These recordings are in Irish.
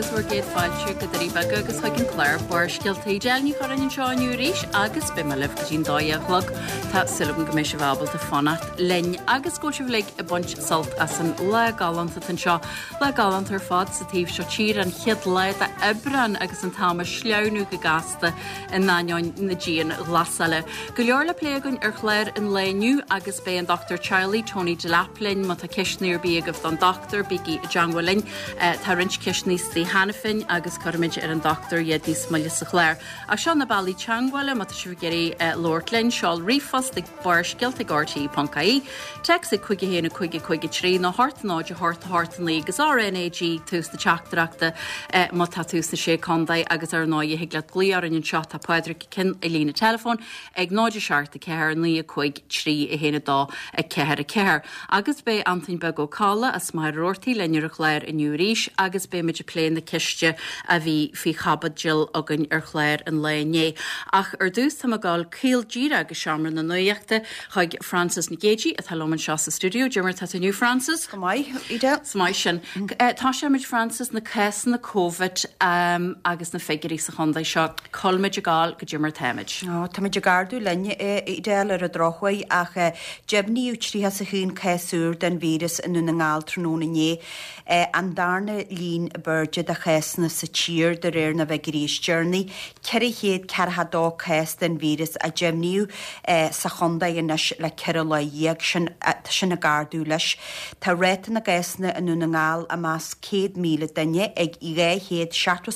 agus bhar géad fáilte go darí bag agus chuign chléir bar scialtaí dealní chu an seáinú ríis agus be me leh go dín dáaghlog tá sulm go mééis bhbal a fannacht lein agus go se bhléigh a buint salt as an le galanta an seo le galant ar fád sa tíobh seo tír an chiad leid a ebran agus an táama sleanú go gasta in náin na ddíon glasaile. Go leor le pléagann ar chléir in léniu agus bé an Dr. Charlie Tony de Laplin má tá ceisnúir bí agah don Dr. Biggie Jangwalin tá rint ceisní sí hanafin agus chuimiid ar an Dr. Iedí Smulle sa chléir. A seo na bailí Changwala má tá si géirí Lord Lynn Seáil Rifas de bar scialta gáirtaí Pancaí. Text chuige héna chuige trí na hartnáide hart an lí agus RNAG tús na teachtarachta má tá tús na sé condaid agus ar náide hiagla glíar an seo tá Pedro cin i lína telefón ag náidir seart a ceir ní chuig trí i héna dá a ceir. Agus bé Anthony Bego Cala a smair roirtaí lenar a chléir in Newríis agus bé meidir pléin na ciiste a bhí fi chabad Jill agan ar chléir an léné. Ach ar dús tá gáil cíal díra agus seaamar na nuíochta chuig Francis Ngéji a talman seo sa studio. Jimmer tá New Francis? Smáid sin. Tá sé meid Francis na cés na COVID agus na figurí sa chundaid seo colmeid a gáil go Jimmer teimiid. Tá meid a gardú lenne idéal ar a drochhaid ach jebníú tríthe sa hún céúr den vírus in na ngáil tróna né an darna lín burge a chéasna sa tír de réir na bheitguríos journey ceir héad ceirthadá cés den vírus a jebníú sa chundaid inis le ceir le dhéag sin na gardú leis. Tá réita na gcéasna in na ngáil a más 100 míle danne ag i ré héad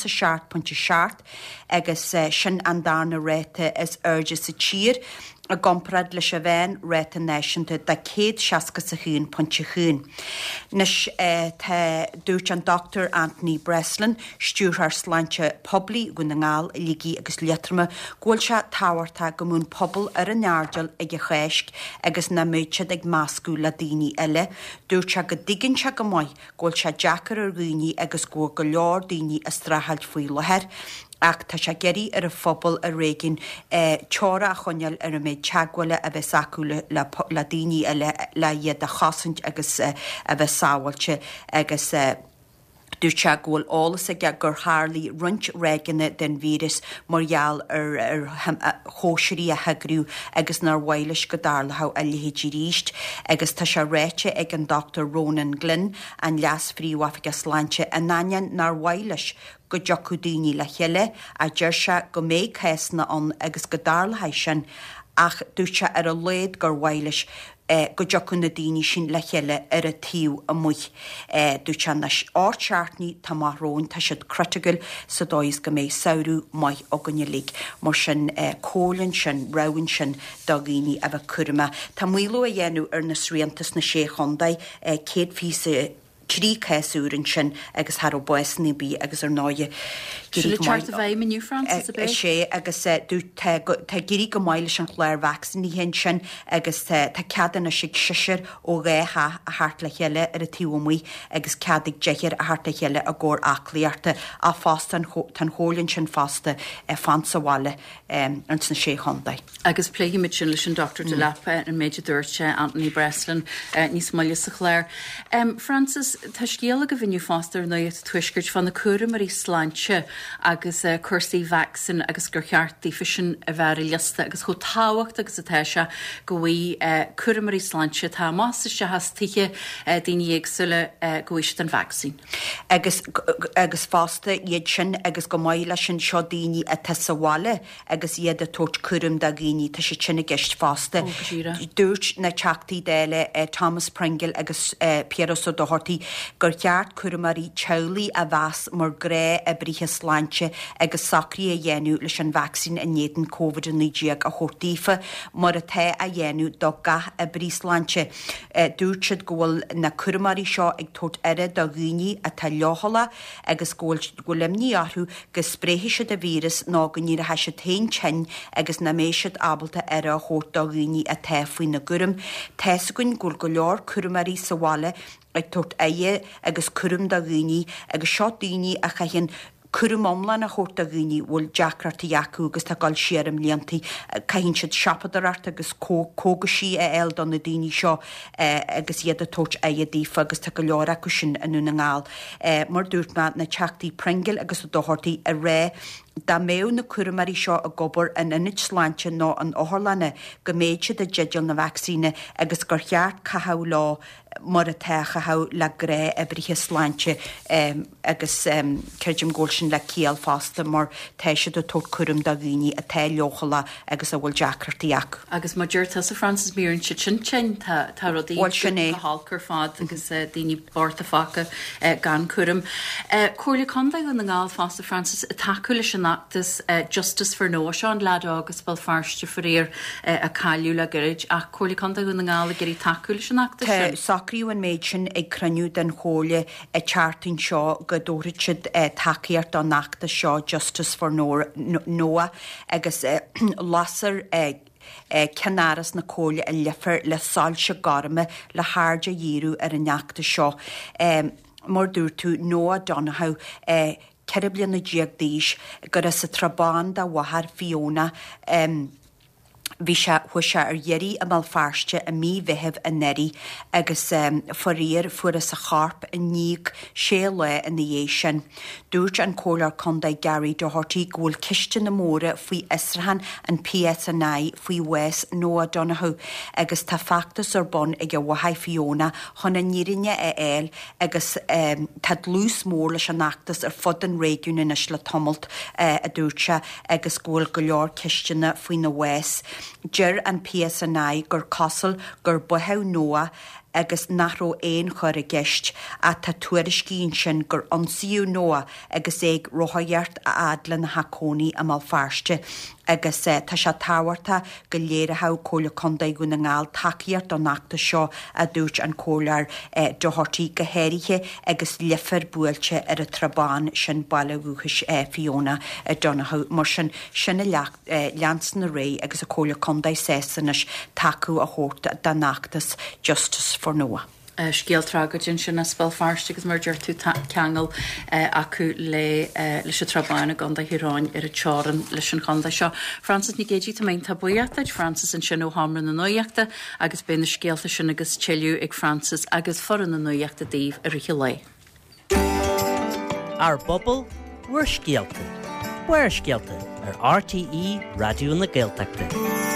7.7 agus sin an darna réita is urge sa tír a gomprad leis a bhéin réita náisiúnta de 160.1. Nes tá dúirt an Dr. Anthony Breslin stúrthar sláinte poblí go na ngáil lígí agus letrama ghfuil se táhairtá go mún pobl ar an neardal ag a chéisc agus na méidsead ag máscú le daoine eile, dúirt se go dtigann se go mhaith ghfuil se deacar ar ghuiní agus go leor daoine a strathaill faoi lethir. Ach tá se geirí ar a phobal a réigin teora a chuneal ar a méid teagháile a bheith sacú le daoine le iad a chasaint agus a bheith sáhailte agus dúirt se ghfuil álas aige gur hálaí runt réigeanna den vírus margheall ar chóisiirí a hegrú agus nar bhhailes go darlatha a lihéidí ríist agus tá se réite ag an Dr. Ronan Glynn an leas phríomhacha sláinte a nain nar bhhailes go deochú daoine le cheile a dúir se go méid chéasna an agus go darlatha sin ach dúirt se ar a léad gur bhhailes go deochú na daoine sin le cheile ar a tíú a muich. Dúirt se na áteartní tá marrón tá siad critical sa dóis go méid saoú maith aganne lig mar sin cólann sin rahann sin dagíní a bheith curma. Tá muo a dhéanú ar na sriantas na sé chundaid céad físa trí céúrin sin agus Har buisní bí agus ar náide. Chart a bheith New Francis sé agus dú tá gurí go maiile an chléir vacciní hen sin agus tá ceadan a si siir ó rétha a hart le cheile ar a tíomí agus ceadig deir a hart le cheile a ggóir aclaíarta a fásta tan hólann sin fásta fansaháile an na sé chundaid. Agus pléigi mit sin leis an Dr. de Lapa an méidir dúirte Anthony Breslin níos maiile sa chléir. Francis, tá scéala go bhiniu fástar na tuisgurt fan na cura marí sláinte agus cursaí vaccine agus gur chearttaí fisin a bhar lista agus chu táhacht agus atéise go bhí cura marí sláinte tá más se has tuiche daoine éagsúile go bhís an vaccine. Agus fásta iad sin agus go maiile sin seo daoine a tasáile agus iad a tót curum da gíní tá sé sinna gist fásta. Dúirt na teachtaí déile Thomas Pringle agus Piero Sodohorty gur ceart curmarí tealaí a bheas mar gré a brithe sláinte agus sacrí a dhéanú leis an vaccín a néan COVID-19 a chóirtífa mar a the a dhéanú do gath a brí sláinte. Dúirtid ghfuil na curmarí seo ag tót aire do ghuiní a tá leohala agus ghfuil níarthú go spréhiise a vírus ná go ní a heise tain tin agus na méisiid abalta ar a chót do ghuiní a the faoin na gurum. Tesagunn ghfuil go leor curmarí sa bháile ag tót aige agus curum da ghuiní agus seo daoine a chaichen Curum omlan a chót a gini bhfuil Jackart Yaku agus tá gáil siarm líantaí caihín siad siapadart agus cóga sí a eil don na daoine seo agus iad a tót a dífa agus tá go leor acu sin anú na ngáil. Mar dúirt me na teachtaí pringil agus a dohartaí a ré da méw na curumarí seo a gobar an init sláinte nó an óharlanne go méidse de jedial na vaccíne agus gur cheart cathá lá mar a techa ha le gré a brithe sláinte agus ceirdim ggóilsin le cíal fásta mar teise do tót curum da bhíní a te leochala agus a bhfuil Jackartíach. Agus má dúirta sa Francis Bírin sin tá rodí hallcur fád agus daoine barta faca gan curum. Cuirla conda an na ngáil fásta Francis a takeúla sin nachtas Justice for Noah seán lead agus bal farste foréir a caiú le gairid a cuirla conda an na ngáil a gurí takeúla sin nachtas. Sacríú an méid sin ag cruniú den hóla a charting seo go dóirid siad takeíart an nachta seo Justice for Noah agus lasar cenaras na cóla a lefar le sáilse garme le háde dhíú ar an neachta seo. Mar dúir tú Noah Donohoe ceirblian na díag díis gur sa trabán da wahar Fiona Bhí se thuise ar dhéirí a mal fearste a mí bheitheamh a neirí agus foríir fuair sa charp a níag sé le in dhé sin. Dúirt an cólar conda Gary do hortaí ghfuil ciste na móra faoi Israhan an PSNI faoi Wes Noah Donohoe agus tá factas ar bon ag wahaid Fiona chuna nírinne a éil agus tá lús mór leis an nachtas ar fod an régiún inis le tomult a dúirte agus ghfuil go leor cistena faoi na Wes. Ger an PSNI gur cosal gur butheh Noah agus nachró éon chuir a gist a tá tuairis cín sin gur ansaíú Noah agus ag rothaíart a adla na hacóní a mal fearste agus tá se táhairta go léirethe cóla condaí go na ngáil takeíart an nachta seo a dúirt an cólar do hortaí go héirithe agus lifar buailte ar a trabán sin bailúchas Fiona Donohoe mar sinna leansan na ré agus a cóla condaí sésanis takeú a chóta da nachtas Justice for Noah. Scéaltrágadin sin na spell farste agus mar dúir tú ceangal acu le leis a trabáinna ganda hiráin ar a teáran leis an chanda seo. Francis ní géidí tá tá buíachta Francis an sin ó hamran na nuíachta agus ben na scéalta sin agus teiliú ag Francis agus foran na nuíachta daobh ar riche lei. Ar bobbal, we're scéalta. We're scéalta ar RTE Radio na Gaeltachta.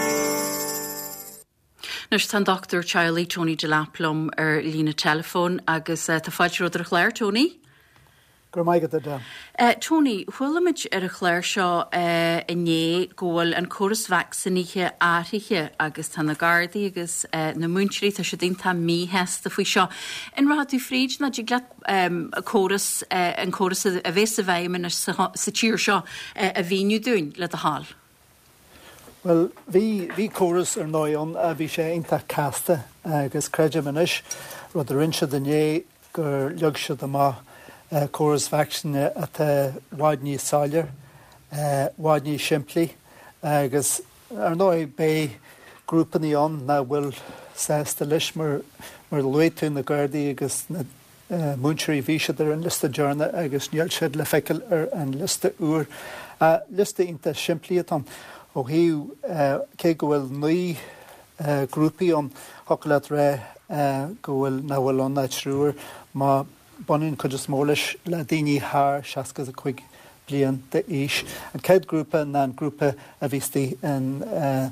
Nus tan Dr. Charlie Tony de Laplum lína telefón agus tá fáidir rud ar chléir Tony? Gur maigad da. Tony, chuilimid ar a chléir seo iné ggóil an choras vacciníthe áirithe agus tá na gardaí agus na múnteirí tá sé dínta mí heasta faoi seo. In ra tú fríd na dí gleat choras an choras a bhés a bhéimen sa tíir seo a bhíniu dún le a hall. Well, hí choras ar náon a bhí sé inta casta agus creide manis rud a rinse denné gur leag siad amá choras vaccine a bhaidní sáilir, bhaidní siimplí agus ar náid bé grúpaní an na bhfuil sésta leis mar luitú na gardaí agus na múnteirí bhí siad ar an lista dearna agus níl siad le feiceil ar an lista uair. Lista inta siimplí atá. ó hiú cé go bhfuil nuí grúpaí an hocaile ré go bhfuil na bhfuil an trúr má banin chud is mór leis le daoine thar 65 bliain de is. An céad grúpa ná an grúpa a bhístí an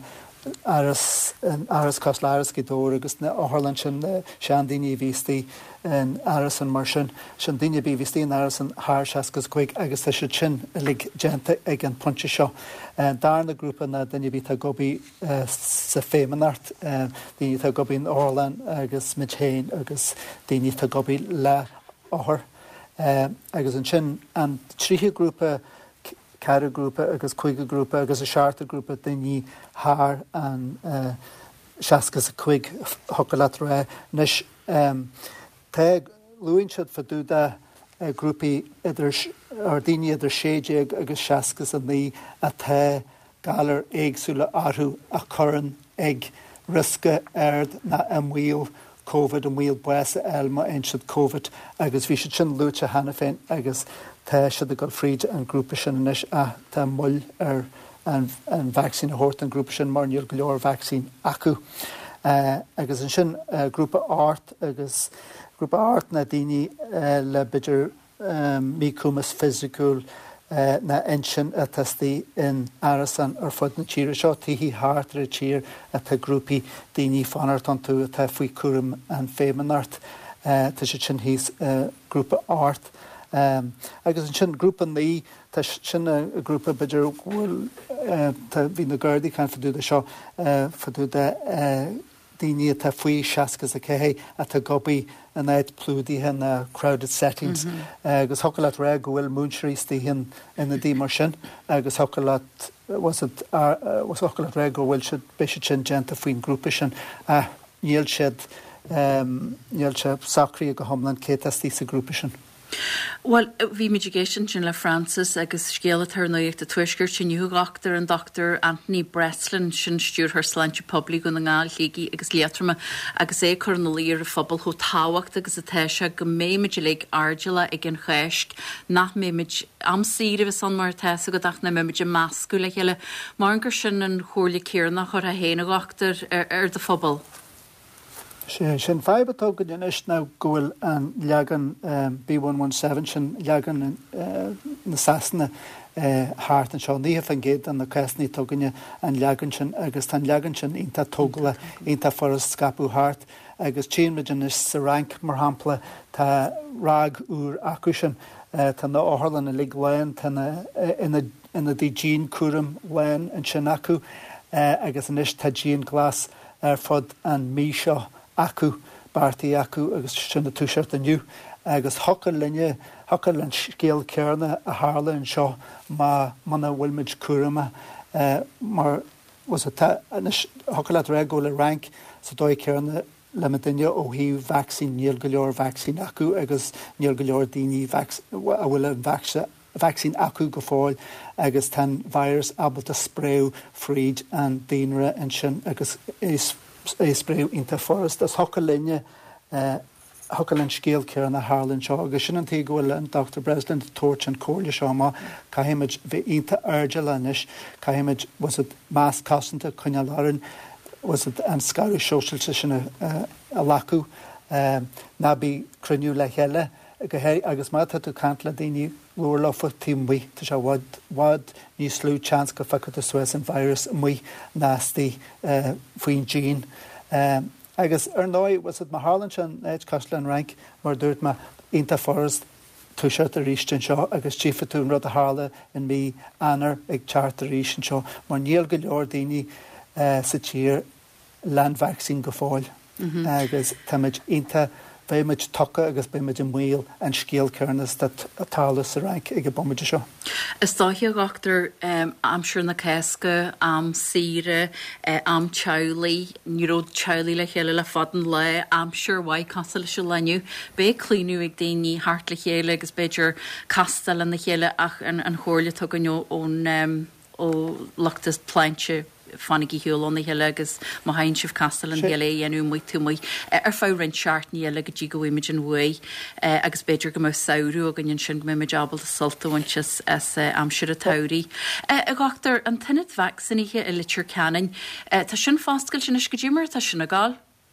aras cos leras go dóir agus na áthlan sin sean daoine bhístí an aras an mar sin daoine bí bhístí an aras an thar 65 agus tá si sin lig genta ag an ponte seo. Dar na grúpa na daine bhí tá gobaí sa fémanart daoine tá gobaí an Orlan agus Midhéin agus daoine tá gobaí le áthar agus an sin an tríthe grúpa Cara grúpa agus chuige grúpa agus a seaarta grúpa daoine thar an 65 hocaile ré nes te luíonn siad faúda grúpaí ar daoine idir 60 agus 60 a ní a the galar éagsúla áthú a churann ag risca aird na amhíl COVID an bhfuil buasa elma einsiad COVID agus bhí sin lúte hena féin agus tá siad a go fríd an grúpa sin inis a tá mull ar an vaccín a hort an grúpa sin mar níor go leor vaccín acu. Agus an sin grúpa art agus grúpa art na daoine le bidir mícumas physical na einsin a testí in arasan ar fud na tíre seo tíhí háart ar a tír a tá grúpi daoine fanart an tú a tá faoi cuaram an fémanart tá sé sin hís grúpa art. Agus an sin grúpa ní tá sin a grúpa bidir bhfuil bhí na gardaí can fadú a seo fadú daoine tá faoi seacas a céhé a tá gobaí an éid plúdaithe na crowded settings. Agus thocalat ré go bhfuil múnseiríostaí ina dtí mar sin, agus thocalat was thocalat ré go bhfuil siad béise sin genta faoin grúpa sin a níl siad sacraí go thomlan cétastí sa grúpa sin. Well, bhí mitigation sin le Francis agus scéala tarnaíocht a tuisgur sin nuúgachtar an Dr. Anthony Breslin sin stúr th sláinte poblí go na ngáil chéigi agus léatrama agus é chur na líar a phobal cho táhacht agus a teise go méimiid le ardila ag an cheist nach méimiid amsíre bheith san mar teise go dach na méimiid mascú le chéile mar an gur sin an chóirla céarna chur a héanagachtar ar de phobal. Sin feibató go dhéis ná gohfuil an leagan B117 sin leagan na sasanna háart an seo níhe fan géad an na ceasnaí tuganne an leagan sin agus tá leagan sin ionta tógla ionta foras scapú háart agus tíimiidir is sa rank mar hampla tá rag úr acu sin tá na áharlan na lig lein ina dí jean cuaram lein an sin acu agus an is tá jean glas ar fod an mí seo acu, bartaí acu agus sinna túisiart aniu agus thocail linne thocail an scéal cearna a hála an seo má mana bhfuilmid cuarama mar was thocail ré go le rank sa dóid cearna le duine ó híh vaccín níl go leor vaccín acu agus níl go leor daoine a bhfuil an vaccín acu go fáil agus tan virus abalta spréú fríd an daonra an sin agus spréú inta forest as thocail linne thocail an scéal cear na Harlan seo agus sin an tí gohfuil an Dr. Breslin toirt an cóirla seo má caiimiid bheith inta airde leis caiimiid was it más cosanta chuine lárin was it an scaú sosialte sin a lacu ná bí cruniú le heile go hé agus má tú cant le daoine luair lofa tímhaí tá se bhd ní slú chans go facad a Suez an virus muoi nástaí faoin jean. Agus ar nói was it mar Harlan sin éid cosla an rank mar dúirt me inta forest túisiart a rístin seo agus tífa tún rud a hála in mí anar ag teart a rísin seo mar níl go leor daoine sa tír land vaccine go fáil. Agus táid inta bhéimiid tucha agus béimiid an mhuiil an scéal cearnas tálas a rank ag bomide seo. Is dáithí gachtar am siúr na céasca, am síre, am teolaí, níród teolaí le chéile le fadan le, am siúr bhaid castal le leniu, bé clíniú ag daoine hart le chéile agus beidir castal an na chéile ach an chóirla tugann ó lachtas plaintse fannaigí hiúil na heile agus má hain sih castal an heile dhéanú mu tú mu ar fá rinn seaartní eile go dtí go bhfuimiid an bhui agus beidir go mó saoú a gannn sin go mé abal a soltahaintes as am siúr a tairí. A gachtar an tinad vacciníthe i litir canin, tá sin fáscail sin is go ddímar tá sin a gáil?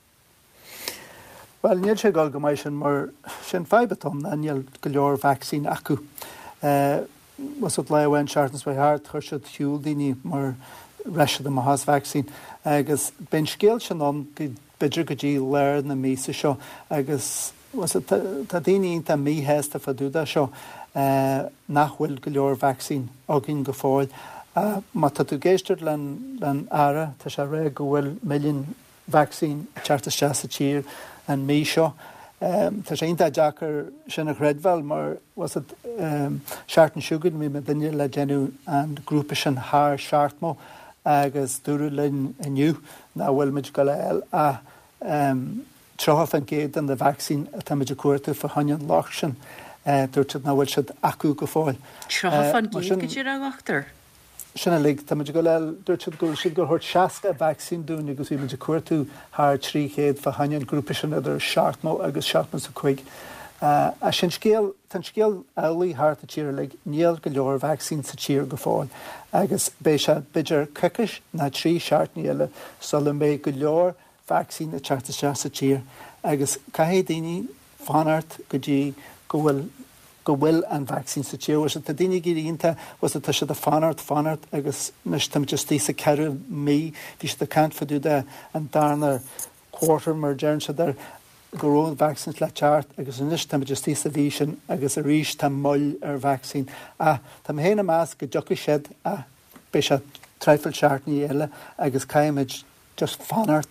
Well, níl sé gáil go maiid sin mar sin feibatón a níl go leor vaccín acu. Was it lehain seaartnas bheit háart chuir siad hiúil daoine mar reisiad am has vaccín agus ben scéal sin an go beidir go dtí leir na mísa seo agus tá daoine tá míhéasta faúda seo nachhfuil go leor vaccín áginn go fáil. Má tá tú géisteir len ara tá sé ré go bhfuil milliún vaccín teartta a tír an mí seo. Tá sé inta deachar sin a chredhil mar was it seaartan siúgad mí me duine le genú an grúpa sin thar seaartmó agus dúrú linn iniu ná bhfuil muid go le a trocha an géad an de vaccín a tá muidir cuairú fa hain lách sin dúirt ná bhfuil siad acu go fáil. Trocha an géad go dtíar a gachtar? sinna lig tá go le dúirt go si gur thuirt 60 vaccín dún agus bhí muidir cuairtú th 300 fa hain grúpa sin idir seaartmó agus seaartman sa chuig. A sin tan scéal eolaí thart a tíir le níl go leor vaccín sa tír go fáil. Agus bé se bididir cucis na 3 seaartní eile sola mé go leor vaccín a teartta se sa tír. Agus caihé daoine fanart go dtí go bhfuil an vaccín sa tíir was a daine gíonnta was a tá se a fanart agus nes tam just tí sa ceú mí hí se cant faú de an darna quarter mar dearn se der goróin vaccines le teart agus inis tam just tí sa bhí sin agus a ríis tá moll ar vaccín. Tá héna más go jocha siad a bé se treifil seaartní eile agus caiimiid just fanart.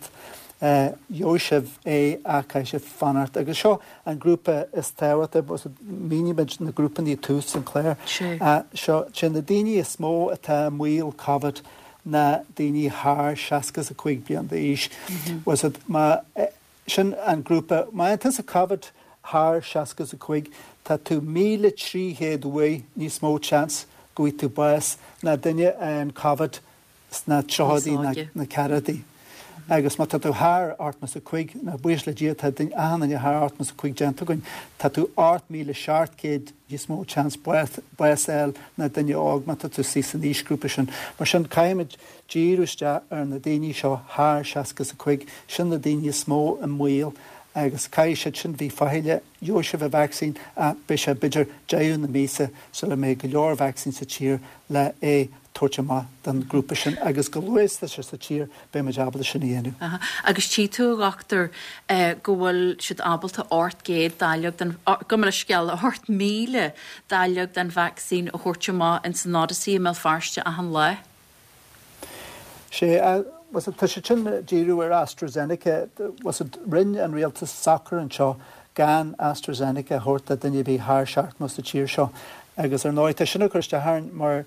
Josef a cai sé fanart agus seo an grúpa is táhata was míniid na grúpan í tú Sinclair. Seo sin na daine is smó atá muil covered na daine haar seacas a chuig blian de is was it sin an grúpa má an a covered haar seacas a chuig tá tú 1,300 ní smó chance goí tú bas na duine an covered na trohadaí na caradí. Agus má tú thar artmas a chuig na buis le díad tá ding anan a thar artmas a chuig gentagoin tá tú 8,700 dí smó chance buil na duine ág má tú sí san níosgrúpa sin. Mar sin caiimiid díúiste ar na daoine seo thar seacas a chuig sin na daoine smó an muil agus cai sé sin bhí faile Josef a vaccín a be sé bididir deú na mísa so le mé go leor vaccín sa tír le tuairteá den grúpa sin agus go luas se sa tír be me jabal sin dhéanú. Agus tí tú achtar go bhfuil siad abalta 8 dáileag go mar sceall a 8,000 dáileag den vaccín a thuirteá in san nádaí me farste a an le. sé was tá sé sin díú ar AstraZeneca was it rinn an réaltas soccer an seo gan AstraZeneca thuirta duine bhí thar seart mu a tíir seo agus ar 9 sinna chuiste háin mar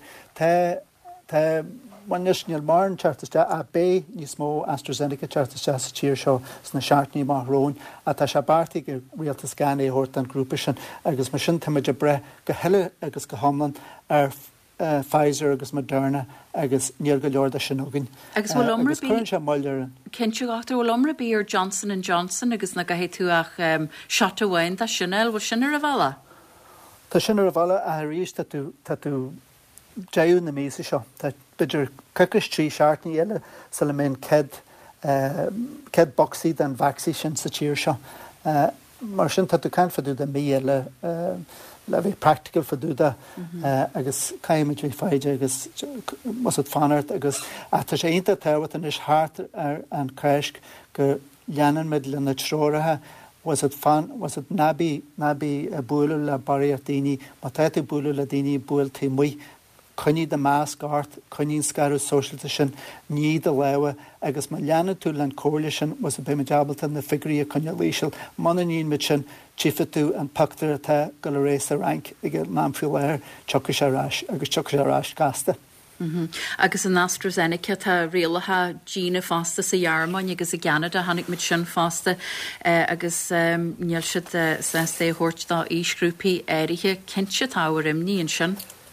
Níl mar an chartaiste a bé níos mó AstraZeneca chartaiste sa tíir seo sna seaartní marrón a tá se bartaí gur rialtas gan é thuirt an grúpa sin agus mar sin timiid a bre go heile agus go homlan ar Pfizer agus Moderna agus níl go leor sin ógin. Agus bhfuil omra chun se maiile. Cinú achtar bhfuil omra bí ar Johnson & Johnson agus na gaithé tú ach shot ahhain tá sinil bhfuil sinnar a bhela? Tá sinnar a bhela a ríos tá tú deú na mísa seo. Tá bididir cucas 3 seaartní eile sa le mén ced boxí den vaccí sin sa tíir seo. Mar sin tá tú can faú de mí eile le bhí practical faúda agus caiimiid bhí faide agus mas fanart agus tá sé onanta táhat an is háart ar an creisc go leanan mid le na tróirithe was it nabí buúla le baríar daoine má táitú buúla le daoine buil tí muoi chuní de más gart chunín scarú socialta sin ní de leha agus má leanana tú len cóirla sin was a béimeabalta na figurí a chunne líisiil mana níon mit sin tífa tú an pactar atá go le rééis a rank ige námfiú léir tucha sé ráis agus tucha sé ráis gasta. Agus an AstraZeneca tá réalathe dína fásta sa dhearmáin agus a Canada hanig mit sin fásta agus níl siad sa é thuirt dá ísgrúpaí éirithe cinse táhar imníon sin.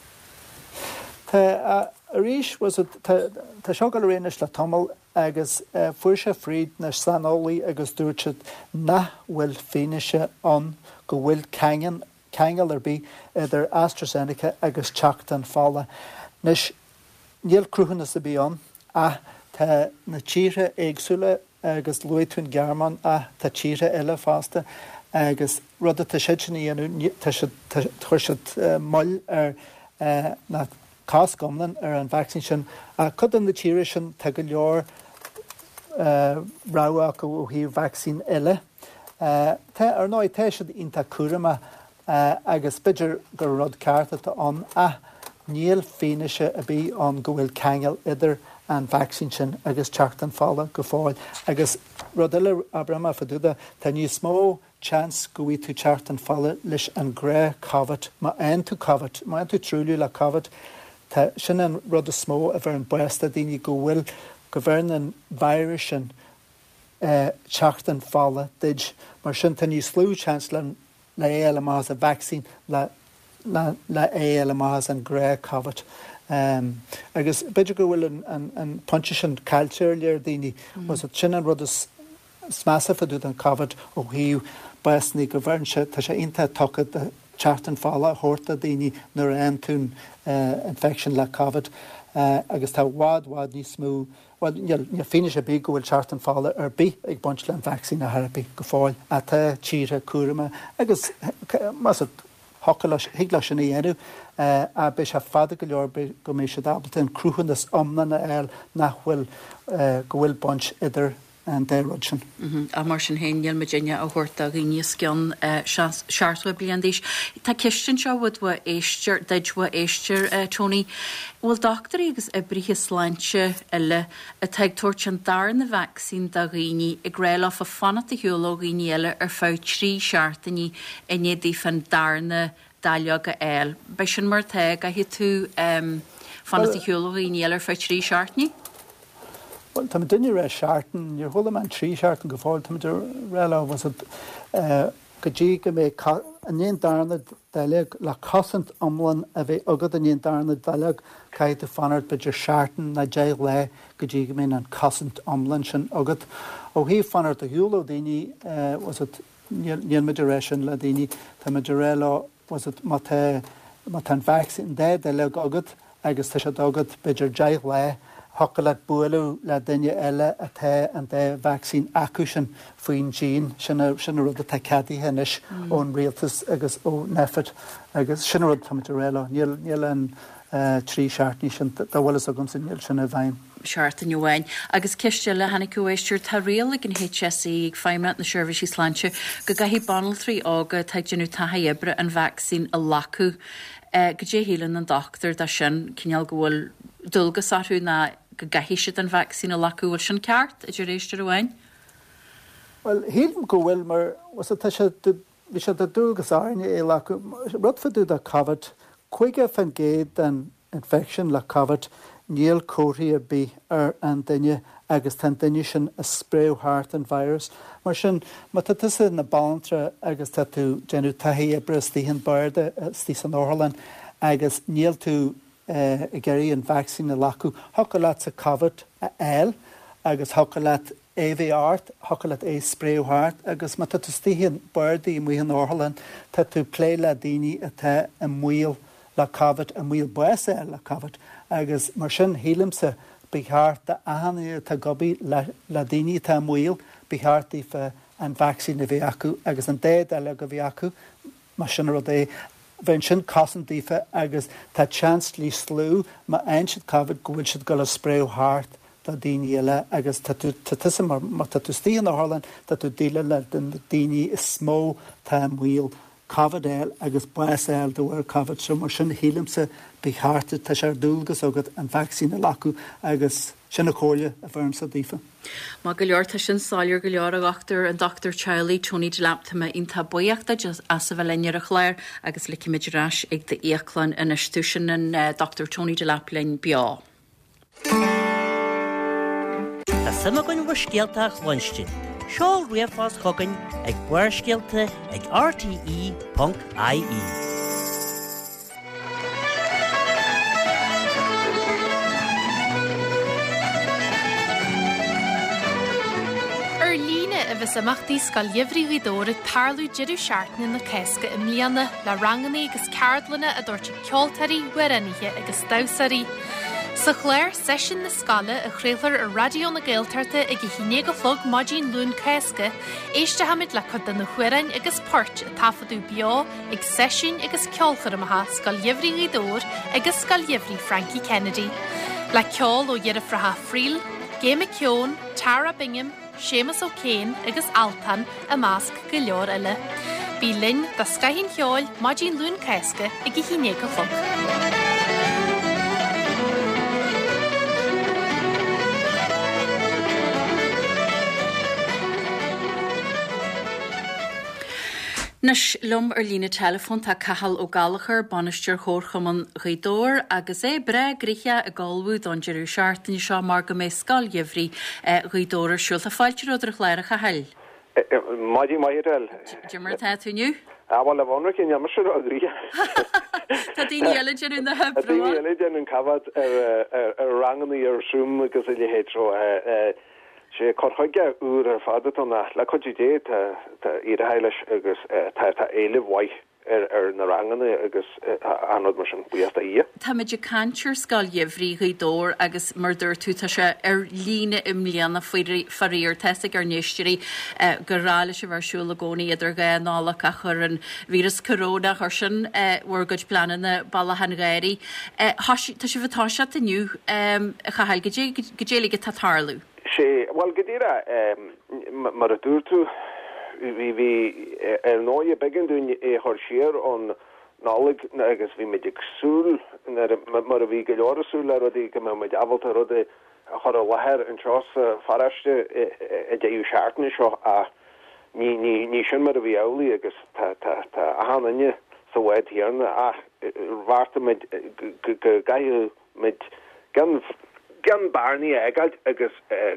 Tá ríis tá seo go réanais le tamil agus fuair se fríd na sanolaí agus dúirtead na bhfuil féiniise an go bhfuil cheangal ar bí idir AstraZeneca agus teacht an fála. Nes níl cruúhanna sa bíán a tá na tíre éagsúla agus luitún Gearman a tá tíre eile fásta agus rud a tá sé sin íanú chuir siad moll ar na cás gomlan ar an vaccín sin a chud an na tíire sin te go leor ráach go hí vaccín eile. Tá ar 9 téisiad ionta cuarama agus bididir gur rud carta an a níl féiniise a bí an go bhfuil cheangal idir an vaccín sin agus teacht an fála go fáil. Agus rud eile Abraham a faúda tá níos smó chance go bhí tú teacht an fála leis an gré COVID má ein tú COVID, má ein tú trúliú le COVID. Tá sin an rud a smó a bhar an buasta daoine go bhfuil go bhar an víris sin teacht an fála duid mar sin tá níos slú chance le éile más a vaccín le éile más an gré COVID Agus beidir go bhfuil an punching culture léir daoine was a sin an rud is smasa fa dúd an covered ó hiú basní go bhairnse tá sé inta tucha de chartan fála horta daoine nuair an tún infection le covered agus tá wad ní smú ní féine sé bí go bhfuil chartan fála ar bí ag buint le vaccín a therapy go fáil a tá tíre cuarama agus mas higla sin éanú a be se fada go leor go mé sé dabalta an cruúchan is omna na eil nachhfuil go bhfuil buint idir an déróid sin. A mar sin héinal Virginia a thuirta í níos ceann seaartha bliain díos. Tá ceistin seo bhfuil éisteir deidhua éisteir Tony. Bhfuil doctor agus i brithe sláinte eile a teag tuairt an dar na vaccín da rií ag réile a fanna a heológaí eile ar fá trí seaartaní i nédí fan darna dailga eil. Bei sin mar teag a hi tú fanna a heológaí eile ar fá trí seaartní? Well, tá duine ré seaartan, ar thula man trí seaartan go fáil, tá réile was go dtí go mé an éon darna daileag le cosint omlan a bheith agad an éon darna daileag caiid a fanart beidir seaartan na déag le go dtí go mé an cosint omlan sin agad. Ó hí fanart a hiúla daoine was it níon meidir sin le daoine tá meidir réile was it má an vaccín dé daileag agad agus tá sé agad beidir déag le Hocalat buú le daine eile a the an de vaccín acu sin faoin Jean sinna rud a takeí henis ón rialtas agus ó nefid agus sinna rud tam réile níl an trí seaartní sin bhfuil a gom sin níl sinna bhain. Seaartan bhhain agus ceiste le hanig éisteir tá réala gin HSE ag feimime na Seirbhísí Sláinte go gaithí banal trí ága teagú tatha ibre an vaccín a lacu go dé hélan an doctor de sin cinneal go bhfuil dulgus athú na go gaithisiid an vaccín a lacuúil sin ceart a dúir éisteir bhhain? Well, hílim go bhfuil mar was bhí sé de dúgus áine é lacu rud fa dúd a covered chuige fan géad an infection le covered níl cóthaí a bí ar an duine agus tan duine sin a spréhthart an virus. Mar sin má tá na balantra agus tá tú genú taí ibre stíhan barde stí san Orlan agus níl tú i geirí an vaccín a lacu hoca leat a covered a eil agus hoca leat AVR, hoca leat é spréhthart agus má tá tú stíhan barde i mhuihan Orlan tá tú plé le daoine atá a mhuiil le covered a mhuiil buas eil le covered agus mar sin hílimsa bíthart a ahanana tá gobaí le daoine tá mhuiil bíthart fa an vaccín a bhí acu agus an déad eile go bhí acu mar sin rud é bhain sin cosantífa agus tá chans lí slú má ein siad covered go bhfuil siad go le spréhthart tá daoine eile agus tá tú stíon á Harlan tá tú díile le den daoine is smó tá mhuiil covered eil agus buas eil do covered so mar sin hílimsa bíthart tá sé dúlgus agad an vaccín a lacu agus sinna cóile a bharm sa dífa. Má go leor tá sin sáir go leor agachtar an Dr. Charlie Tony de Laptama inta buíochta just as a bhleine a chléir agus le cimidirráis ag de éaclan in istúsin an Dr. Tony de Laplein beá. Tá sama goin bhar scialteach lunchtin. Seáil riamhás chugainn ag buair scialta ag rte.ie. Agus amachtaí scal liomhrí dóra tarlú jiidir seaartna na césca im líana le ranganí agus ceardlanna a dúirte ceoltarí weranithe agus dásarí. Sa chléir session na scala a chréaltar a radio na Gaeltarta ag i híné go flog Máidín Lún césca éiste hamid le chud na chuirain agus páirt a tafaú beá ag session agus ceolcharamatha scal liomhrí dór agus scal liomhrí Frankie Kennedy. Le ceol ó dhearad fratha fríl, Géime Ceón, Tara Bingham, Séamus O'Kane agus Alpan a másc go leor eile. Bhí linn de scaithín cheáil Máidín Lún césca ag i híné go flog. Nes lum lína telefón tá cahall ó galachar banisteir chórchaman rédóir agus é bre grithe a gáilú don jeú seaartní seo mar go mé scailhrí rédóir siúlta fáilte ruidir chléire a heil. Maidí mai réil. Jimar tá túniu? Bhil le bhna cin mar a grí. Tá daoine eile dearú na hebra. Daoine eile dearú an cabhad ar ranganí ar siúm agus ile héitro sé corthaige úr ar fadatonna le coidé tá iad heiles agus tá éileh waith ar na rangana agus anod mar sin buasta í. Tá meidir cantir scal jefrí dór agus murder tú tá se ar líne imlíanana faríir teig ar néisteí goráile se bharsúla gcónaí idir gánála a chur an vírus corona chu sin bhar go planana balla han gaiirí. Tá si bhtá se aniu chahail godéige tatálú. sé well godíra mar a dúirú vi nóie begin dún chor siir an nálig agus vi medicsúl mar a vi goorasúl a rodi go me abalta rudi a chor a waher an tros farchte déú seaartne seo a ní sin mar a vi áli agus a hanne sa wed hine a warte met gaú met gan barni egalt agus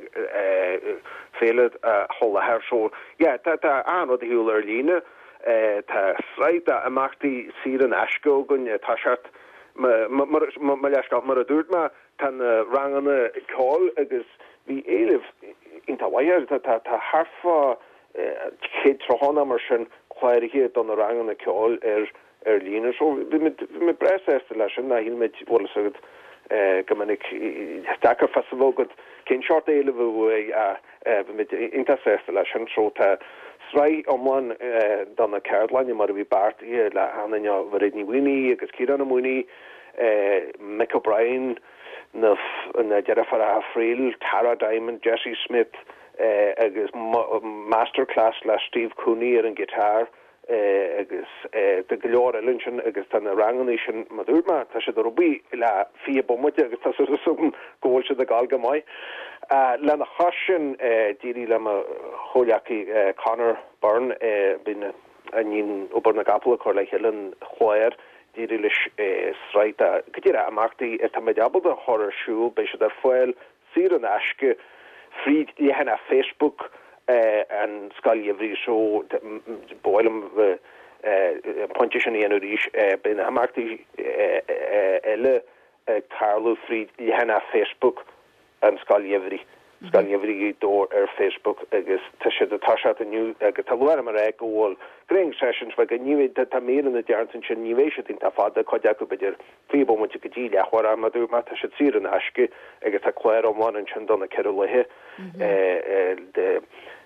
féle holle hersó. Ja, tá an wat hiúler líne tá sreita a machti sir an asko gun tashat mar leska mar a dúrt ma tan rangane call agus vi elef inta waier tá harfa ché trohanna mar sin chléirigé don a rangane call líne so vi mit brese lei na hi met wo gomannig staker festival cén short éile mit intercessor lei sin tro srai omlan dan a Caroline mar vi bart le anja verni Winnie agus ki an Winnie Mick O'Brien na Jennifer Afriel, Tara Diamond, Jesse Smith agus masterclass le Steve Cooney an guitar agus de goor lunchen agus tan a ranganation madúrma tá se robí le fi bommote agus tá sum ggóil se de galga mai le na chasin díri le a choleaki Connor Byrne bin anin ober na gapel cho le helen choir díri leis sreita godíra amachtaí tá medabal a chorsú bei se der foiil si an aske frid i hen a Facebook an skal jevri so boilem pontition en ríis ben hamarti elle Carlo Fried i hen a Facebook an skal jevri door Facebook agus te tasha a new tal mar gool green sessions we new dat me in de jarten nivation in ta fa kodja beidir fibo mo gedi chora ma mat si an aske agus a kle om an don a kehe de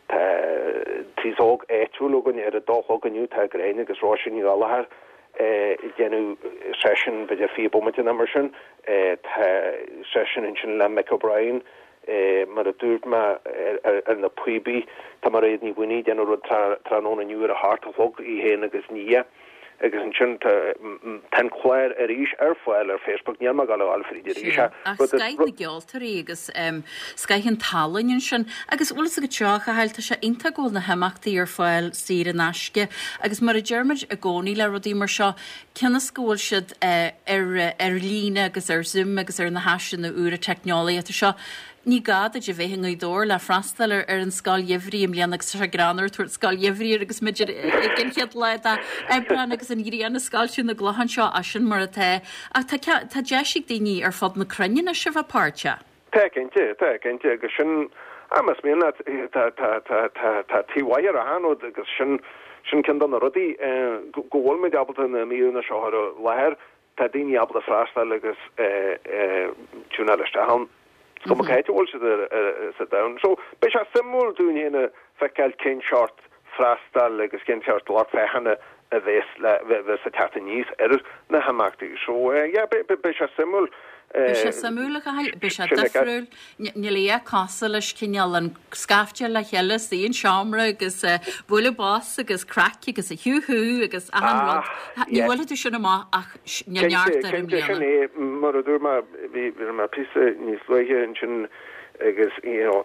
tíóg éúlogan ar a dóganú tá gréine agus ráisiú alahar genú session beidir fi bomatin immer sin session in sin le Mick O'Brien mar a dúrt ma ar na puibi tá mar réad ní bhuiní den tróna nniu a hartlog í hé agus ní agus an sin ten chléir a ríis ar foiil ar Facebook ní mag gal alfriidir ríise. Skyid na gealtarí agus skyhinn talin sin agus bhla a go teach a heilta se intagóil na heachtaí ar foiil si an aske agus mar a Germid a gcóí le rodí mar seo cena scóil siad ar líne agus ar Zoom agus ar na hasin na úra technolaí a seo. Ní gad a de bhéhing dór le freistal ar an sáil jefhrí am leanach se granar tuair sáil jefhrí agus mididir gin chead le a ebran agus an íana sáilisiú na gluhan seo a sin mar a tá deisiigh daoine ar fod na crunne a sibh apáte. Tá agus sin amas mé tá tíhair a hanó agus sin cin don a rudí gohfuil mé abal na míúna seo leir tá daoine abal a freistal agus túna leiste han. So ma kaite ol se down. So be a simul dún hinne fekel ken short frastal agus ken short lot fechanne a ves sa tartanís na hamakti. So ja be a simul. Samúla be defriúil nilé casa leis cineal an scafte le heile íon seamra agus bhla bás agus crack agus a hiúthú agus ahanrad. Níhfuil tú sinna má ach neart ar an mar a dúr bhí mar písa níos luige an sin agus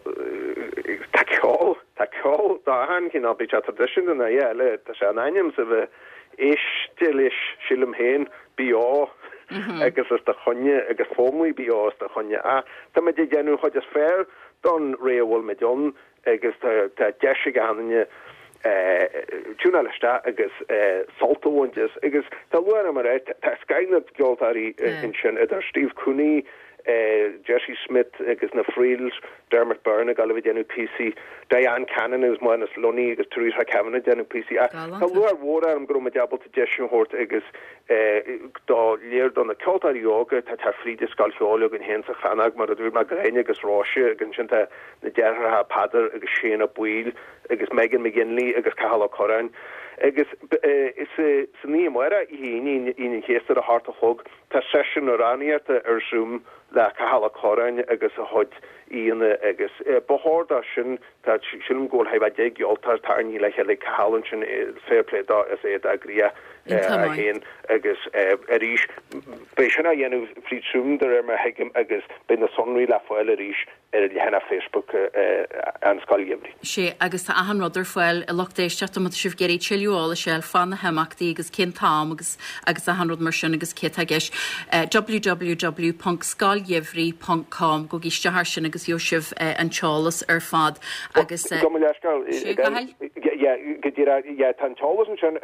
taáil dáhan cin ábí a tradition na le tá sé an aim sa bheith éistelis sílim héin bíá agus is de chonne agus fómlí bíás de chonne a tá me genú chuid is fér don réhil me John agus tá deise ganne túnaliste agus saltahaintes agus tá luar mar tá skynet geoltarí in sin idir Steve Cooney, Jesse Smith agus na Friels, Dermot Byrne gal vi PC, Diane Cannon is minus Lunny agus Teresa Kavanagh den PC. Luar war am gro jabal te Jesu hort agus da leerd an de Keltar yoga dat haar friede skalfiolog in hense fanag mar dat ma greine agus Roche agus sin na derha ha pader agus Shana Buil agus Megan McGinley agus Cahala Coran. Agus is ní mara in héster a hart a hog tá session oranierte Zoom le Cahala Coran agus a hod íana agus behorda sin dat sin ggóil hef deag oltar tarní le le Cahalan sin fairplay da is é agria hen agus ríis bei sinna dhéanú frí Zoom der mar hegim agus ben na sonrí le foiile ríis hena Facebook an sskolimri. sé agus tá ahan rudidir foiil a lochtéiste am sih géirí tiúála sell fan na heachtaí agus cintám agus a hanrod mar sin agus cé geis www.scoiljevri.com go giste haar sin agus jo sih an Charles ar fad agus tan Charles sin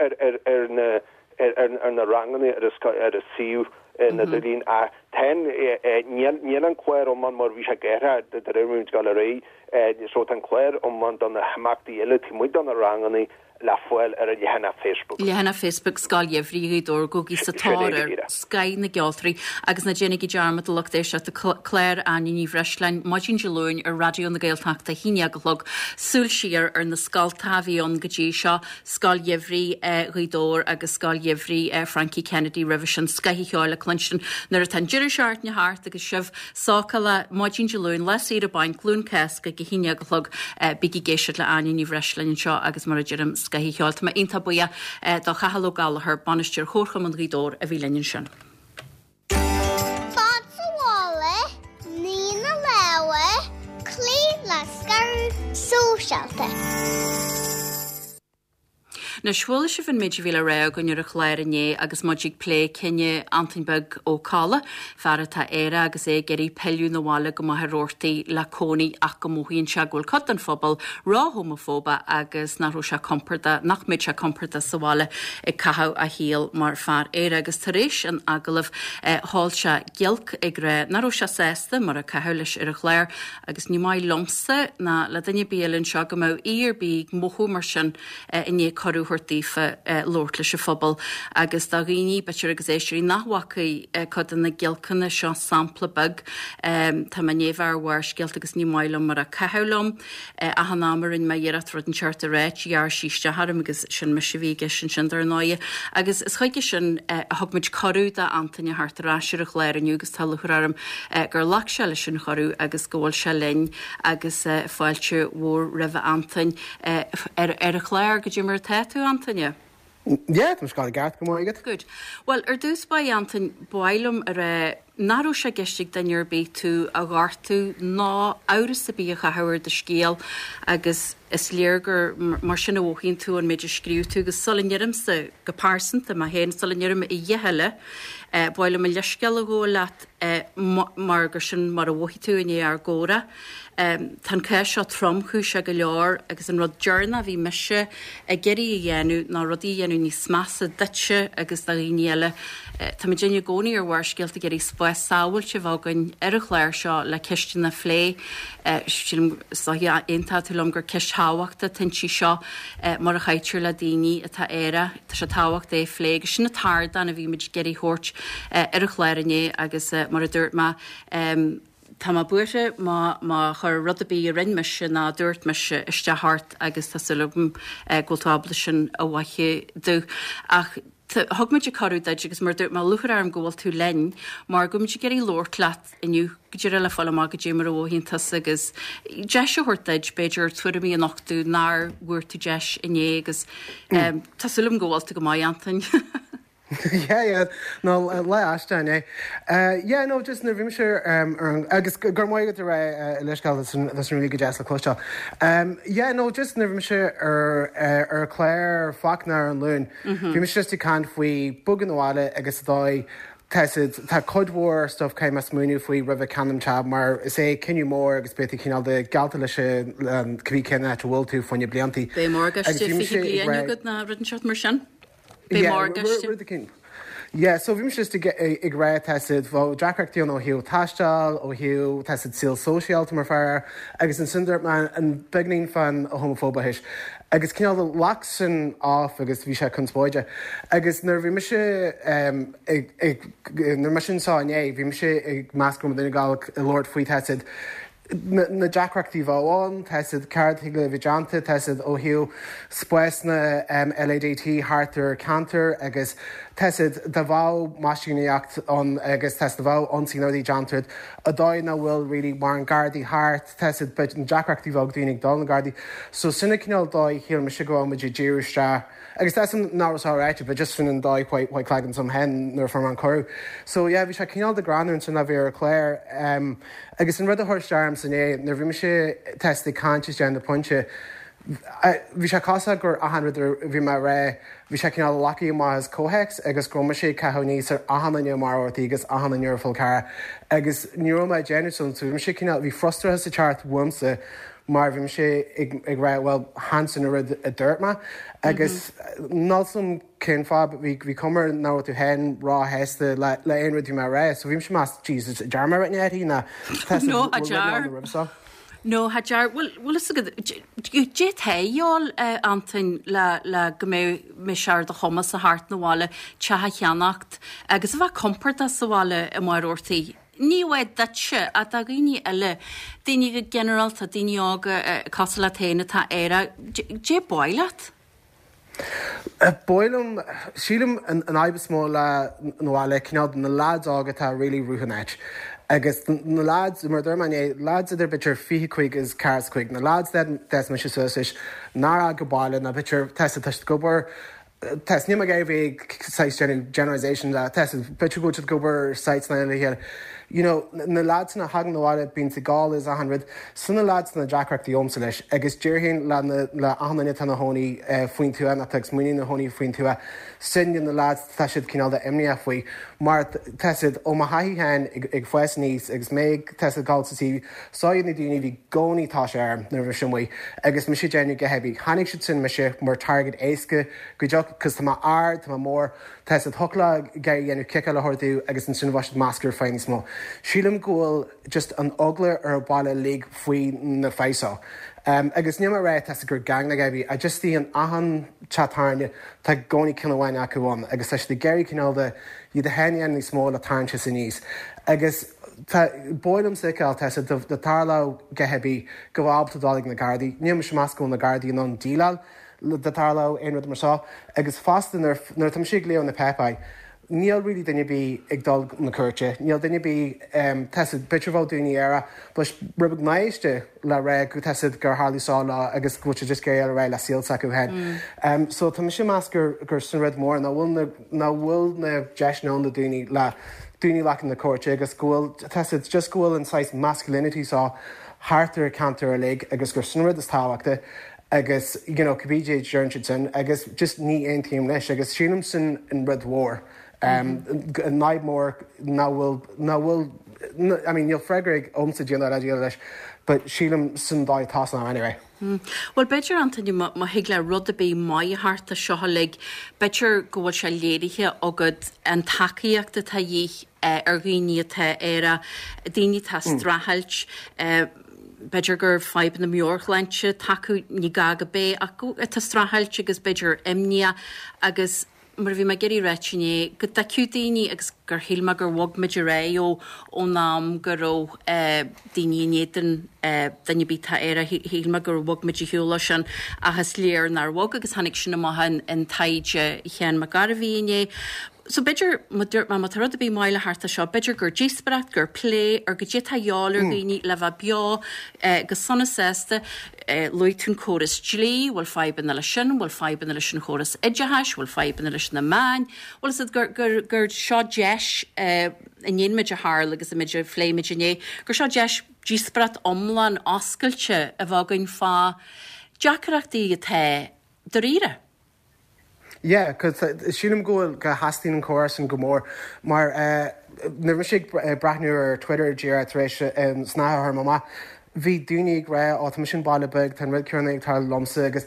na rangan ar a siú na dolín a ten níl an cuir om man mar ví a gera de réún galeré so an cuir om man an na haachtaí eile tí mu an a ranganí le foiil ar a lehanana Facebook. Lehanana Facebook Scoiljevri dó go gí satáir Sky na gealtrií agus na dénig dearmad lochtééis a Claire aní Breslein Majin Gelóin ar radio na Gaeltachta híine golog súl siar ar na Scoiltaíon godí seo Scoiljevri Ridór agus Scoiljevri Frankie Kennedy Revision Skyhiáile Clunston nar a tan Jiidir seart na hart agus sibh sácala Majin Gelóin les iad a bain glún cesca go híine golog bigi géisiid le aní Breslein seo agus mar a ddírim Skyhiáil ma inta buia do chahaló galahar banisteir chórcham an Ridór a bhí lenin sin. Fásáile, nína lewe, clí le scar sóisialta. Na shuaile se fan méidir vile ra gon ar a chléirné agus modíigh lé cinenne Antinbeg ó Cala, fearra tá éire agus é geirí peú nóháile go maithróirtaí le cónaí ach go móhíonn se ghfuil cut an phobal rá homofóba agus naró se comporta nach méid se comporta saháile ag cathá a híal mar fear éire agus taréis an agalah háil se gealc ag ré naró se sésta mar a cathúlis ar a chléir agus ní mai lomsa na le daine béalann se go mó írbí mothú mar sin iné choú tífa Lord lei se fphobal agus da rií beir agus éisií nachhacaí chud na gealcanna seo sampla bag tá manéhhar scialt agus ní maiilem mar a cehelum a hanámarin me dhéad rud an teart a réit ar síiste harm agus sin me se bhíige sin ar náide agus is chuige sin thugmuid choú a antainine hartarráisiach léirniu agus talúrarm gur lech se lei sin choú agus ggóil se lein agus fáilte mhór rih antain ar a chléir go dtí mar teú Antainine? Yeah, I'm scared of go more. Good. Well, dús ba Antain bailum ar naró se geistig denir bé tú a ghartú ná áras a bí a chahair de scéal agus is léirgur mar sin bhcinn tú an méidir scríú tú gus solinnerimsa go pásanta a héan solinnerim i dhéheile bailum me leisceal a ggó leat mar gur sin mar a bhí tú iné ar ggóra. Tá ce seo tromchú se go leor agus an rud dearna bhí meise a geirí dhéanú ná rodí dhéanú ní smasa dute agus da íile Tá mé déine gcónaí ar bhhar scialta geirí spáis sáhaill se bhágain ar a chléir seo le ceiste na phlé aonanta túlam gur ceist táhachtta tintí seo mar a chaitiir le daoine atá éire Tá se táhacht é phlé agus sinna tarda a bhí meid geirí thuirt ar a chléirné agus mar a dúirt má Tá má buirte má chur rudabí a rinmeise ná dúirt meise iste hart agus tá sulm ggótábla sin a bhaithe dú ach thugmuid choú deid agus mar dúirt má luchar arm ggóil tú lein mar gomid geirí lóirlaat inniu goidir le fáil má go dé mar bhhíonn tas agus de se thuirteid beidir tuairí an nachtú ná bhuiir tú deis inné agus tá sulm ggóilta go mai Antain. Yeah, no, last time, yeah, no, just in the room, sure, agus gormoy at the Lishkal, that's really good, Jess, Costa. Yeah, no, just in the room, sure, Claire, Faulkner, and Loon. We must just can't we bug in the wallet, agus die. tá codhór stuff céim mas múniú faoi rih canam tab mar is é cinú mór agus bit cinál de galta lei se cbhí cena bhil tú fanne blianttí. Bé mórgus blianú go na rudan seart mar sin? Bé mórgus. Yeah, so bhím just ag ré tesid bh Jackreachtíon ó hiú taistal ó hiú tesid síl social mar fear agus an sundar man an begnín fan a homofóbahéis. Agus cinál de laxan áf agus bhí sé conspóide. Agus nar bhí se nar mar sin sáné, bhí se ag máscom duna gáil Lord faoi tesid. Na Jackreachtaí bháin, tesid card hiigla bhíjanta, tesid ó hiú spóis na LADT Hartar Cantor agus tesid de bhá masínaíocht agus test de bhá ansíí jantard a dóid na bhfuil ri mar an Gardaí Hart, tesid bit an Jackreachtaí bhag daoine dá an Gardaí. So sinna cinál dóid hir me si go muidir ddíiriste. Agus that's an náráite, but just fin an dóid quite clagan some hen nor from an choú. So yeah, bhí se cinál de granar san a bhí Claire. Agus an rud a thuirstearm san é, nar bhí me se test cantis dean na punte. Bhí se casa gur ahanraidir bhí mar ré, bhí se cinál lací más cóhex agus groma sé ceníos ar ahanana mar ortaí agus ahanana full cara. Agus neuroma genison, so bhí sé cinál bhí frustrathe sa chart wumsa mar bhím sé ag ra well hansan rid a dúirtma agus násum cin fáb bhí cumar ná tú hen rá heasta le aonradú mar ré, so bhím sé más Jesus dearmar netí na No, a jar. No, Hajar, well, is a good. Jet hey, y'all antin la go me sear de chomas a hart na wale chaha chianacht agus bha comport as sa wale a mar orti. Ní wed dat se a da gini ele dini go general ta dini aga casala teine ta era je boilat. Boilum sílim an aibes mó le nóáile cinál na lads ágat tá rilí ruúhannéit. Agus na lads mar dúirmané lads idir bitir fihi chuig is cars chuig. Na lads des me se suas ná a go báile na bitir testa tuist gobar test ní a bh sites generalization test bitir go gobar sites na le you know, na lads na hagan nóáile bín sa gáil is 100 sanna lads na Jackreachtaí omsa leis agus dúirhín le ahanana tanna hónaí faoin tú na text muoine na hónaí faoin tú sin na lads teisiid cinál de imní faoi mar teisiid ó ma haithíhéin ag foies níos agus méid teisiid gáilsatí sáid na dúine bhí gcónaítá sé arm na bhí sin agus mu sé déanú go hebí chanig si sin me se mar target éasca go deach cos tá ard tá mór teisiid thula gaiir dhéanú cice le thirú agus an sin bhaisiid máscar féin smó. Sílim ghfuil just an ogla ar báile lí faoi na féisá. Agus ní ré te gur gang na gaibhí a just í an ahan chatáne tá gcónaí cinhhaine acu bháin, agus leis de geirí cinálda iad a heine ní smó le táinte san níos. Agus tá bóilm siáil te de tarlá gehebí go bhábta dálaigh na Gardaí, níam sem mascún na Gardaí an dílal le de tarlá aonrad marsá, agus fastan nar tam si léo na pepaid. Níl ri daine bí ag dul na curte, níl daine bí teid bitirhá dúine ara, bus rubag naiste le ré go teid gur hálíála agus go just cé a ré le síalsa go hen. So tá sin más gur san red mór na bhfuil na deisná na dúine le dúine le na curte agus ghfuil teid just ghfuil an sais masculinity sá hartar cantar a le agus gur san rid is táhaachta. Agus cabbíé Journson agus just ní ein tíim leis agus sínam sin in red war. Naidmór náhfuil níl freigrigh omsa díana a díal leis, but sílam san dáid tasna anyway. Well, beidir antainú má hiig le rud a bí maiart a seohalig, beidir gohfuil se léirithe agad an takeíochta tá dhíh ar ghuiníte éra daoine tá strahailt beidir gur feib na mórchleintse taú ní gaga bé acu tá strahailt agus beidir imnia agus mar bhí me geirí réitiné go daciúdaoine agus gur héilma gur bhag meidir ré ó nám gur ó daoinean danne bí tá éire héilma gur bhag meidir hiúla sin agus léir nar bhag agus hanig sinna maithan an taide chean me gar a bhíine. So beidir ma tarad a bí máile harta seo, beidir gur dísparat gur plé ar go dtá jálar bhíine le bheith beá go sonna sésta luitún choras dlí, bhfuil feiban lei sin, bhfuil feiban lei sin choras ideheis, bhfuil feiban lei sin na main, bhfuil is gur seo deis in dhéon meidir hála agus a meidir phléimiidirné, gur seo deis dísparat omlan oscailte a bhagainn fá Jackreachtaí a the do riire. Yeah, cos sílim ggóil go hastín an choras an gomór mar na si brathnú ar Twitter díar éis snáthar mamá. Bhí dúnig ré á sin bailbeg tan rid cearna tar lomsa agus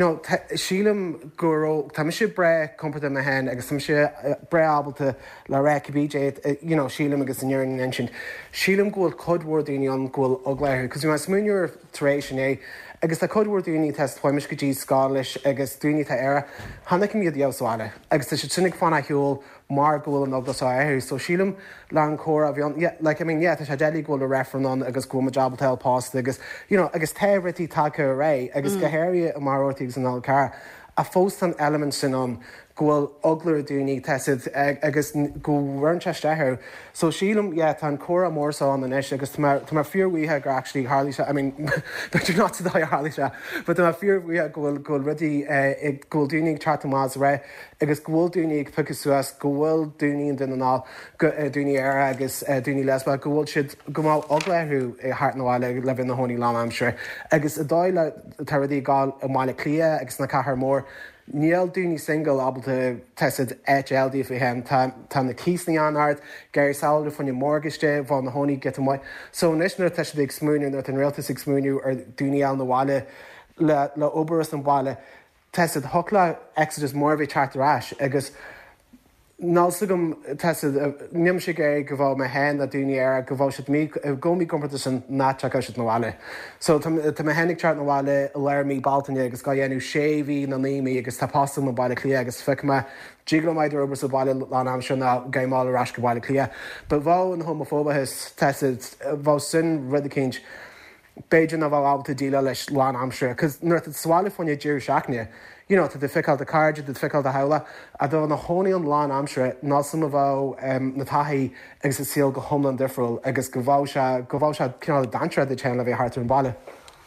sílam guró tá si bre compata a hen agus tam si bre ábalta le ré BJ sílam agus an nearing ancient. Sílam ghfuil codhór daoine an ghfuil ogléir, cos you smúniúr taréis é agus tá codhór daoine test foiimiis go dtí scáis agus dúine tá éire hána míad deabháile, agus tá si sinnig fanna hiúil mar ghfuil an agus éir, so sílam le an chóra a bhíon tá sé déala ghfuil a réfranán agus goma jobbaltel past agus agus téhrití take a ré agus gohéir a marortaí an alcar a fós an element sin an ghfuil oglar dúní tesid agus go bhhainteisteir. So sílam tá an chóra mórsáin an is agus tá fearhuithe gur actually Harley but you're not to die Harley but tá fearhuithe ghfuil rudí ghfuil dúnig chartamás ré agus ghfuil dúnig puchas suas go bhfuil dúní den aná dúní air agus dúní lesba go bhfuil siad go má oglaithú hart nóáile le na hóí lá am sure agus a dáile taridí gáil a máile clia agus na cahar mór. Níl dúní single ábalta tesid HLD fi hen tá na císní anart, geir saoilú fanne mórgaiste bhá na hóí get mai. So nisnar te ag smúniú nó an réaltas ag smúniú ar dúní an bháile le obaras an bháile tesid thula exodus mórbhí chartarráis agus nálsagam nim si é go bhfuil me hen a dúine ar go bhil si gomí compata san náteach si nóháile. So tá hennig teart nóháile a leir mí baltaine agus gá dhéanú séhí na líí agus tápástal na bailile clia agus fiicma ddíglomaidir obair sa bailile lá am sin na gaiimáil arás go bailile clia. Ba bhá an homofóbachas bhá sin rudicíns Beiidir na bhil ábalta díile leis lá amsre, cos nuir sála fanne dúr seachne. Tá de fiáil a cardide de fiáil a heile a do na hóí an lá amsre ná san a bh na taií agus síl go homlan difriúil agus go bhá se cinál dantre de teanna bheith hartar an bailile.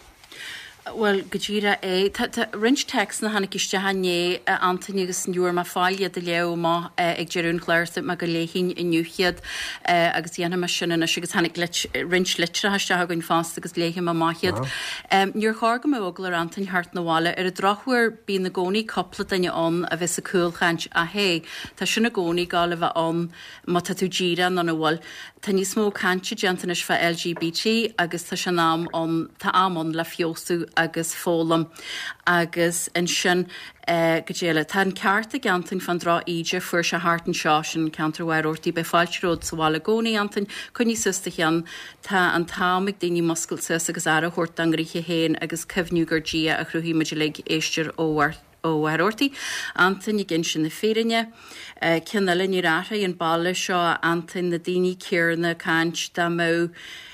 Well, Gajira rinch text na hannig iste hané Anthony agus nuúr má fáile de leo má ag jeún chléirta me go léhín inniuchiad agus dhéana me sinna agus hannig rinch litre haiste hagann fást agus léhí má máchiad. Níor chága me oglar Anthony hart naháile ar a drochhuiir bí na gcónaí coppla daine an a bheits a coolchaint a hé Tá sinna gcónaí gála bheith an má tá tú ddíra an bhil. Tá ní smó cante gentais fe LGBT agus tá se ná tá amon le fiosú agus fólam agus in sin go déile tá ceartta gantain fan rá ide fuair se háan seásin ceantarhhairúirtaí be fáilteród sa bhála gcónaí antain chuní susta chean tá an támig daoine muscailte agus ara chuirt an gríthe héin agus cehniúgur dia a chruhí meidir le éisteir óhairúirtaí antain gin sin na férinne cinna le ní ráta an bailla seo antain na daoine cearna cant dá mó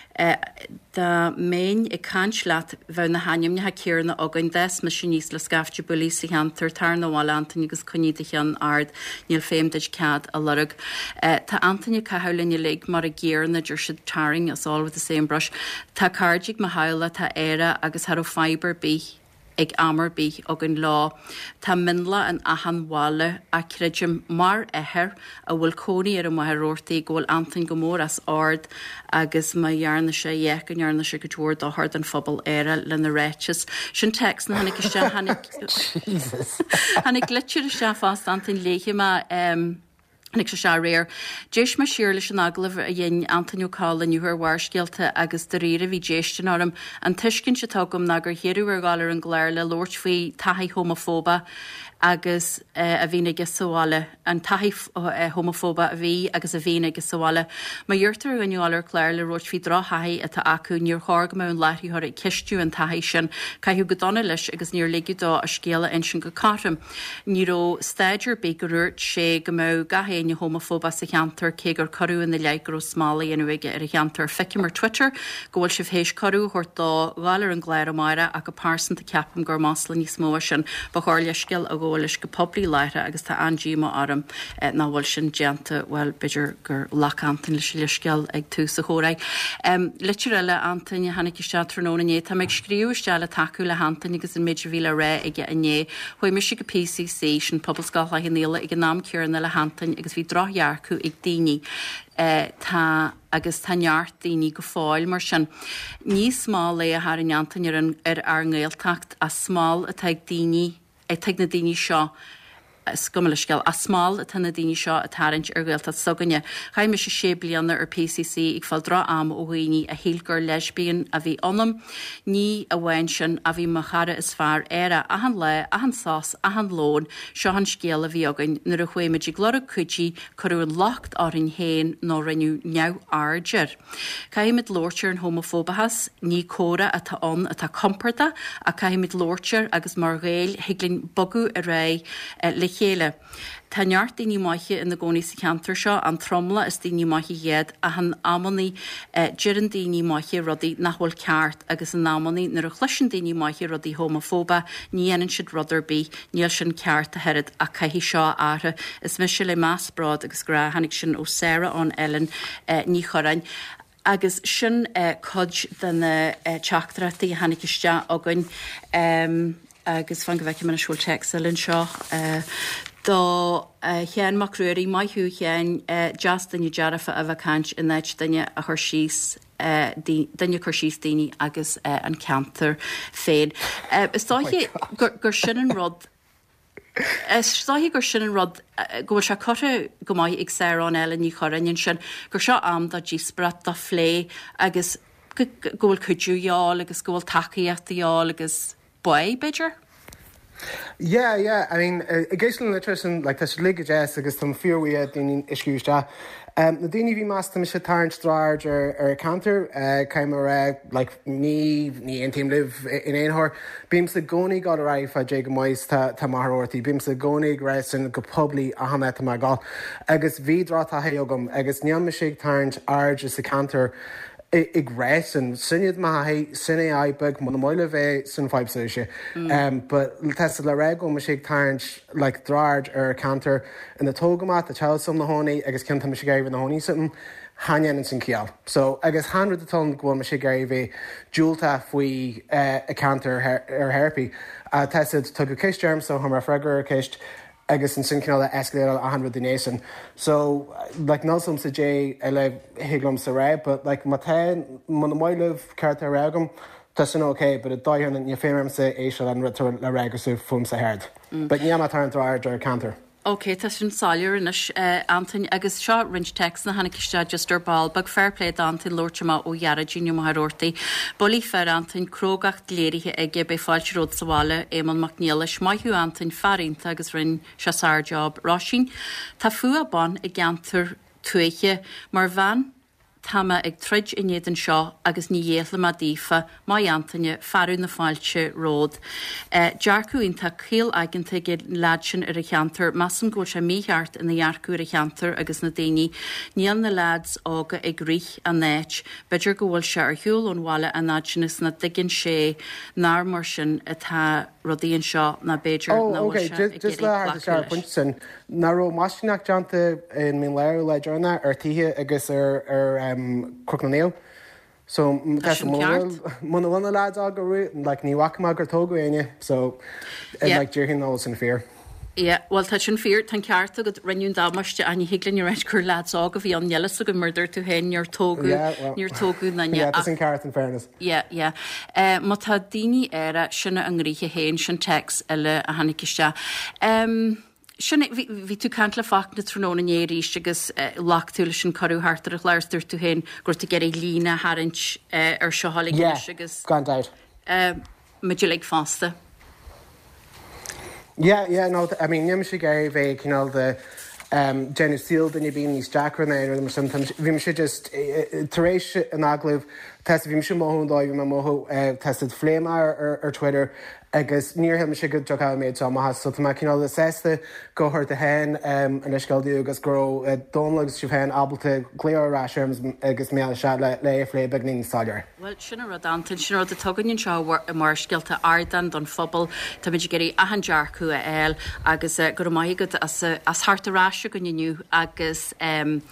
Tá méin I cant leat bheith na haimne ha cearna agan des me sin níos le scafte bulí sa cheantar tar nóháil Anthony agus chuní chean ard níl féimdeid cead a lurug. Tá Anthony cathlanne le mar a ggéarna dúir si taring as all with the same brush. Tá cardig ma haile tá éire agus har ó fiber bí. Ag amar bí agan lá. Tá minla an ahanháile a creidim mar éair a bhfuil cónaí ar an mairóirtaí ghfuil Anthony go mór as ard agus ma dhearna sé dhéic an dhearna sé go dúir do hard an phobal éire le na réites. Sin text na hanig iste hanig glitúir se fást Anthony léige Nig se réir. Déis mar siir leis an aglah a dhéin Anthony Cála nuair bhharscéalta agus de réire bhí déistin orm an tuiscinn se tágam na gur chéadú ar gáir an gléir le Lord faoi taithí homofóba agus a bhína agus sáile an taithí homofóba a bhí agus a bhína agus sáile. Ma dúirtar an nuáir chléir le roiid fhí dráthí a tá acu níor thgam an leithíthir ag cistú an taithí sin caiithú go donna leis agus níor ligidá a scéala in sin go cartam. Níró staidir be go ruirt sé go mó gahéin homofóba sa cheantar cé gur choú in na leigur ó smálaí inhuiige ar a cheantar feicimar Twitter gohfuil si bhééis choú chuirtá gáir an gléir maire a go pásanta ceapam gur másla níos mó sin ba cháir leiscil a ggóis go poblí leire agus tá angíma arm ná bhfuil sin deanta bhfuil beidir gur lachantain leis leisceil ag tú sa chóraig. Litir eile Anthony hanig iste trónané tá meid scríúisteile taú le hantain agus in méidir bhíle ré ige inné chuoi mis go PCC sin poblscáil a gnéile ag ná cearna le hantain agus bhí drothhearcú ag daoine tá agus táneart daoine go fáil mar sin. Níos má le a thar Anthony ar ngéiltacht a smáil a teag daoine ag teag na daoine seo scumalaisceil a smáil a tanna daoine seo a tarint ar ghilta soganne. Chaim me sé 6 bliana ar PCC ag fáil dra am ó ghaoine a héalgur lesbíon a bhí onam, ní a bhain sin a bhí machara is fearr éire a an le, a an sás, a an lón, seo an scéal a bhí agan nuair a chuimiid glora cuidí chuú an locht árin héin nó riniu neu arger. Caimid lortir an homofóbahas, ní córa a tá comporta a caimid lortir agus mar réil higlinn bogu a ré le chéile. Tá neart daoine maithe in na gcónaí sa cheantar seo an tromla is daoine maithe héad a an ammaní dearan daoine maithe rudaí nachhfuil ceart agus an ammaní nar a chluisin daoine maithe rudaí homofóba ní anan siad rudar bí níl sin ceart a head a caihí seo átha is mis se le más brad agus gra hanig sin ó Sarah an Ellen ní chorain. Agus sin cod den teachtarachtaí a hanig iste agan agus fan go bheice man na siúil textilin seo Dá chean macrúirí maithú chean just danne dearafa a bhacant in éit danne a chur síos danne chur síos daoine agus an ceantar féin. Istáithí gur sin an rud Stáithí gur sin an rud go se chote go maiid ag Sarah Ellen ní chorainn sin gur seo am dá dísprat dá phlé agus ggóil chuidúáil agus ggóil takeíochttaáil agus buid beidir? Yeah. I mean, occasional nutrition, like that's lig jazz, agus some fear we had in issues. The Dini V master Mish Tarrant Strarge or counter, Kaimara, like ni and team live in Einhor. Beams the Goni got arrived for Jacob Moyes Tamarorti, Beams the Goni Gresson, Gopubli, Ahmed Magal, Agus V Drata Hayogum, Agus Nyam Mishik Tarrant, Arge is the counter. Igres and Sinead Mahi, Sine Ibeg, Monomoileve, Sun 5 Sushi. But Tessa Larego, Mashik Tarrant, like Drard or Cantor, and the Togamat, the Child Sum Lahoni, I guess Kinta Mashigari and the Honey something, Hanyan and Sinkial. So I guess 100 ton go Mashigari, Julta, we a Cantor or Herpy. Tessa took a kiss germ, so Homer Fregger kissed. Agus an sin cinál escalated 100 the nation. So, like, Nelson sa J, higlum sa ré, but, like, Mate, Monomoilov, Carta Regum, that's okay, but a doyan and your famous say Aishal and return la regasu from sa herd. But Yama turn to our canter. Okay, tá sin sáir inis Antain agus seo rinch text na hanig iste just ar ball bag fair play Antain Lortama ó Yara Junior Maharorti. Bolí fer Antain crogacht léirithe ige be fáilte ród saháile Éman McNeilis maithú Antain farinta agus rin seasar job Rosin. Tá fua ban I gantar tuaiche mar van Tama ag trid inéad an seo agus ní dhéala má dífa má Antaine farú na fáilte ród. Dearcú ínta cíal aigeanta ag láid sin ar a cheantar massam ggóil sé mícheart ina dhearcú ar a cheantar agus na daoine níl na lads ága ag rích a néit, beidir go bhfuil se ar hiúil ón bhaile a náid sin is na diggin sé ná mar sin atá rodíonn seo na beidir na okay, just le se punt sin. Naró mascinach deanta in mí leir le dearna ar tithe agus ar Crocnail. So that's one of the lads all go like Niwakama or Togo in so like Jerry knows in fear. Yeah, well touch and fear tan cearta go rinún dámaiste a higlinn ar eiscur lads ága bhí an jelas go murder to hen your togu na yeah, that's in carrot in fairness. Yeah. Má tá daoine éire sinna an ríthe héin sin text eile a haniciste. Sinna bhí tú cant le fach na tróna éirí agus lachúla sin choú hartar a chláirtar tú hen gur tú geir lína harint ar seoála agus gandáid. Maidir le fásta. Yeah, no, I mean, Nim Shigari, you know, the Jenny Seal, then you being these Jack Renee, or sometimes we should just Teresh and Aglev tested Vimsha Moho, Moho tested Flame or Twitter. I guess near him, she could joke out made some has so to make you know the sesta go her to hen and Ishgal Gus grow don't look she hen able to clear rasherms I guess me a shot lay flay beginning soldier. Well, sinna rodantin sinna the tugan show mar skilta ardan don fubble to me geri a han jarku el agus go mai good as hart a rasher gun you agus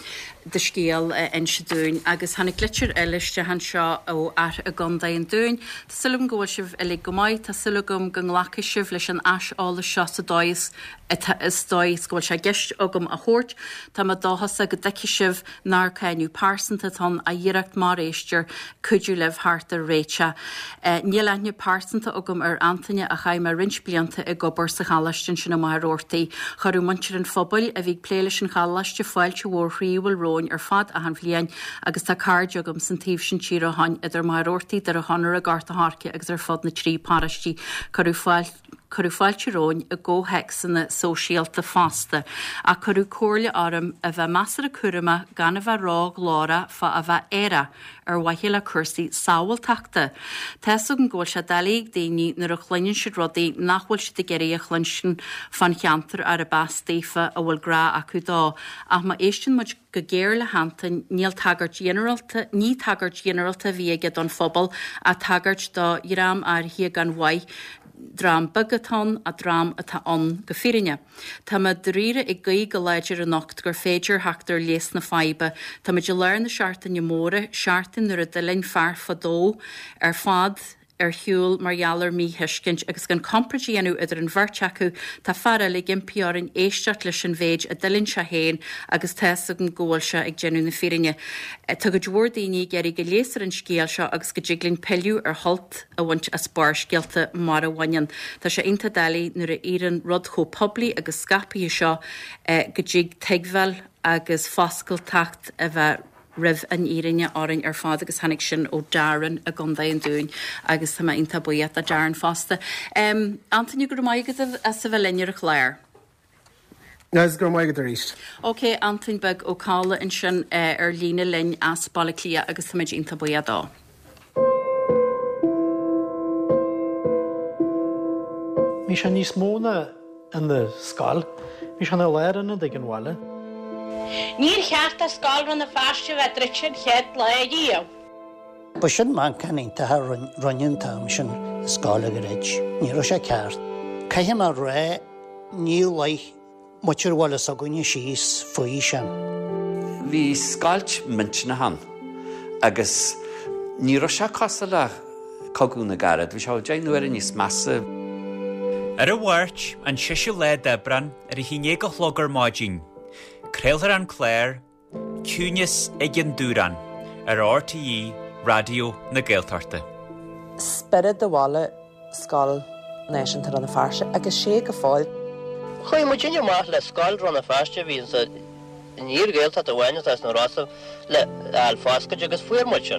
de scéal in se dún, agus hannig glitcher eiliiste han seo ó ar a gandaon dún. Tásúlum ggóil sibh i go maiid, tásúlagum go nglacha sibh leis an asála seo sa dóis is dóis ggóil se gist agam a chót, Tá ma dáhasa go deici sibh nar cainú pásanta tan a dhéirecht mar éisteir cuidiú leh hartar réite. Níl aine pásanta agam ar antaine a chaim mar rins blianta i gobar sa chalaistin sin mar ortaí. Charú mantir an fphobal a bhíh pléiles an chalaiste fáilte bhríhfuil róin ar fad a han bhliain agus tá cardjogam san tíh sin tír a hain idir mar ortaí dar a hanar a garta harce agus ar fod na trí párastí charú fáilte róin a ggóheic sanna sóisialta fásta a charú cóirle áram a bheith measar a curama gan a bheith rág lára fa a bheith éire ar waithile cursaí sábhail tachta. Teú an ggóil se daigh daoine nar a chluinn si rudaí nachhfuil si de geirí a chluinsin fan cheantar ar a bastífa a bhfuil gra acu dá. Ach má éistin muid go géir le hananta ní tagart generalta bhí aige don phobal a tagart dá iram ar hi gan waith drám bagatán a drám atá an go firinne. Tá ma dríre i gaí go leidir a nocht gur féidir heachtar lés na faibe, Tá ma de leir na seaartain móra seaartain nuair a dilinn fear fadó ar fad ar hiúil margheallar mí hiiscint agus gan compradíanú idir an bharteacu tá fara le gimpiarin éisteart leis an bhéid a dilinn se héin agus teasa an ggóil se ag genú na firinne. Tá go dúir daoine geirí go léasar an scéal seo agus go jiglinn peiliú ar holt a bhaint a spáir scialta mar a bhainean. Tá sé inta dalí nuair a íran rud cho poblí agus scapaí seo go jig teagmhil agus fáscail tacht a bheith rih an írinne áring ar fád agus hanig sin ó daran a gandaon dún agus tá inta buíad a daran fásta. Antoniu gur maigad a sa bheith linnear a chléir. Nes gur maigad a ríist. Ok, Anton beg ó cála in sin ar lína linn as balla clia agus tá inta buíad á. Mí se níos móna in de scal, mí se na léiranna ag an bhile. Níl cheart a sáil ran na fáiste bheith Richard chead le a díomh. Ba sin má canínta runnin tam sin scála go réid. Ní sé ceart. Caithe mar ré níl lei muir bhla a gúine síos faoi sin. Bhí scáilt mint na han agus ní se cosa le cogúna garad, bhí se déanú ar níos massa. Ar a bhhairt an siisiú le debran ar a híné go chlógar máidín. Creiltar an Claire, cúneas ag an dúran ar RTE radio na Gaeltarta. Spirid de bhla scáil náisiúnta an na fáiste agus sé go fáil. Chuoi mu dinne maith le sáil ran na fáiste hí sa níor Gaelta a bhaine as na rása le alfásca agus fuairmuid.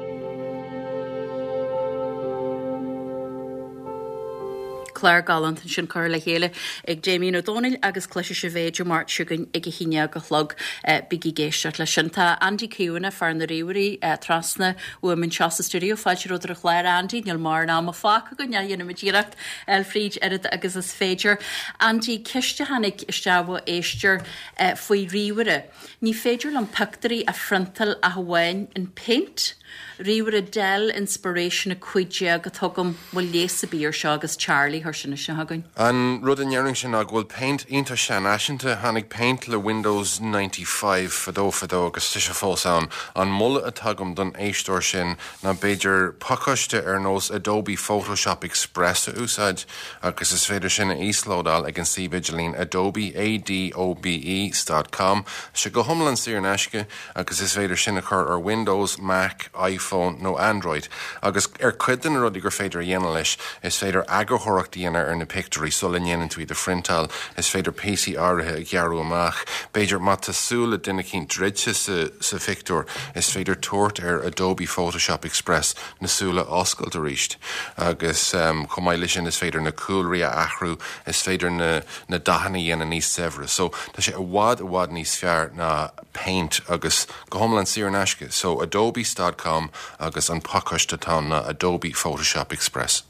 Claire Gallant sin chuir le chéile ag Jamie O'Donnell agus cluise se bhéidir mar siúgan ag híine go chlog bigí géisteart le sin. Tá Andy Ciúna far na riúirí trasna Women Chasa Studio fáilte ruidir a chléir Andy níl mar ná a fáca go neanana midíireacht Elfríd erid agus is féidir. Andy ciste hanig isteabh éisteir faoi riúire. Ní féidir an pictarí a frontal a bhhain in paint. Riúir a del inspiration a cuiide go tugam bhfuil léasa bíor seo agus Charlie thir sinna se hagann. An rud an dhearing sin a bhfuil paint ionta sean aisinta hanig paint le Windows 95 fadó agus tuise fósán an mulla a tugam don éistóir sin na beidir pacoiste ar nós Adobe Photoshop Express a úsáid agus is féidir sin a íslódal ag an sibidgelín Adobe ADOBE.com se go thomlan siar an eisce agus is féidir sin a chur ar Windows, Mac, iPhone nó Android agus cuidan a rudí gur féidir dhéana leis is féidir agurthireacht dhéana ar na picturí sola dhéanaan tú iad a frontal is féidir PC áirithe a ghearú amach beidir má tasúla duine cinn dreidse sa fictúr is féidir tuairt ar Adobe Photoshop Express nasúla oscailt a ríist agus chomáile sin is féidir na coolraí a achrú is féidir na dahanna dhéana níos severe so tá sé a bhád níos fearr na paint agus go thomlan siar an eisce so adobe.com agus an pacoiste tá na Adobe Photoshop Express.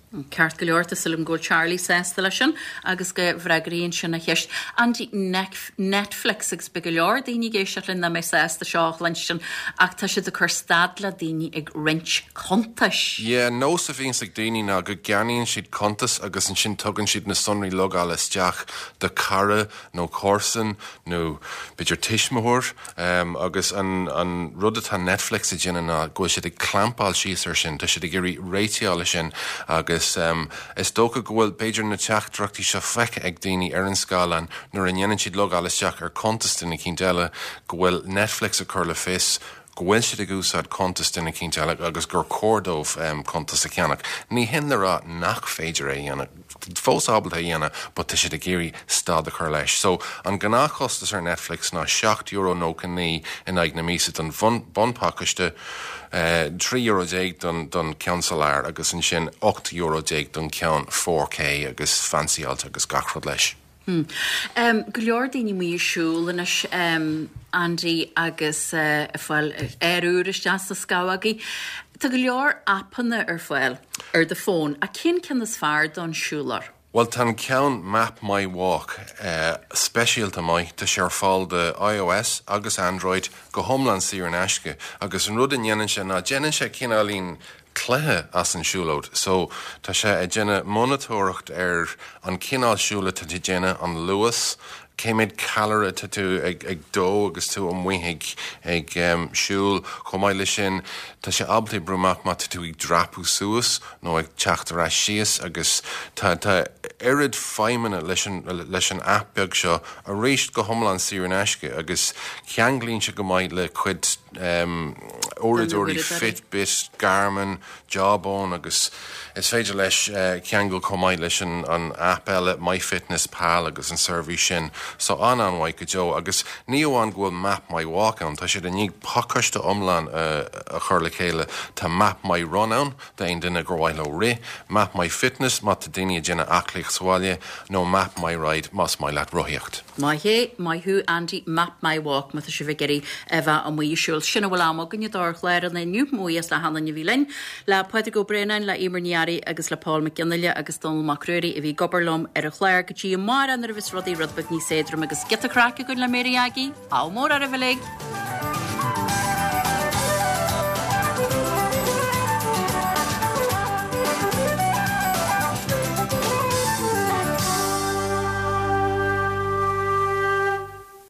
Ceart go leorta sulm ggóil Charlie sésta lei sin agus go bhreagaíonn sin na cheist. Antí Netflix agus be go leor daoine géiste linn na mé sésta seach lein sin ach tá si a chur stadla daoine ag rint contais. Ié, nó sa bhíon sa daoine ná go ceanaíonn siad contas agus an sin tugann siad na sonraí logáil isteach de cara nó cósan nó beidir tiismthúir agus an rud atá Netflix a dhéanana ná go siad ag clampáil síos ar sin, tá siad ag gurí réiteála sin agus is dócha gohfuil beidir na teachdrachtí seo feice ag daoine ar an scálan nuair a dhéanann siad logáil isteach ar contas na cínteile gohfuil Netflix a chur le fis gohfuil siad ag úsáid contas na cínteile agus gur cordómh contas a ceannach. Ní hinrá nach féidir é dhéanana fós ábal a dhéana, but tá siad a géirí stad a chur leis. So an gnáchostas ar Netflix ná €7.90 in ag na mísa don bonpácaiste €3 don cean salár agus an sin €8 don cean 4K agus fanciálta agus gachrod leis. Go leor daoine míosúlanas Andy agus bhfuil éúris deas a scáagaí. Tá go leor appanna ar fáil ar de fón a cin is fearr don siúlar. Well, tan ceann Map My Walk speisialta mai tá sé ar fáil de iOS agus Android go thomlan siar an aisce agus an rud an dhéanann sé ná déanann sé cinálín cléthe as an siúlóid. So tá sé a déanana monitóracht ar an cinál siúla tá déanana an luas céimiid calra tá tú ag dó agus tú an muigh ag siúl chomáile sin tá sé ablaí brumach má tú ag drapú suas nó ag teachtar a síos agus tá irid feimena leis an app beag seo a réist go thomlan siar an aisce agus ceanglíonn se go mbeidh le cuid óradúirí Fitbit, Garmin, Jawbone agus is féidir leis ceangail chomáid leis an app eile MyFitnessPal agus an service sin so anhaid go deo agus ní amháin ghfuil Map My Walk ann, tá sé den níag pacaiste omlan a chur le chéile tá Map My Run ann, de aon duine gur bhhaid le ré, Map My Fitness má tá daine déanana aclaigh sáile nó Map My Ride más mai leat roiíocht. Mai hé, mai hu Andy Map My Walk má se bh geirí bheith an muisiúil sinna bhfuil am gan dá chléir an nniu muas le hanna bhílein le Peter go Brennan le Imarneari agus le Paul McGinneile agus Donald Macruirí a bhí gobarlum ar a chléir go tí mar an ar bhís rodí rudbeh ní séidir agus gitacracha go le méirí agé á mór ar a bhleg.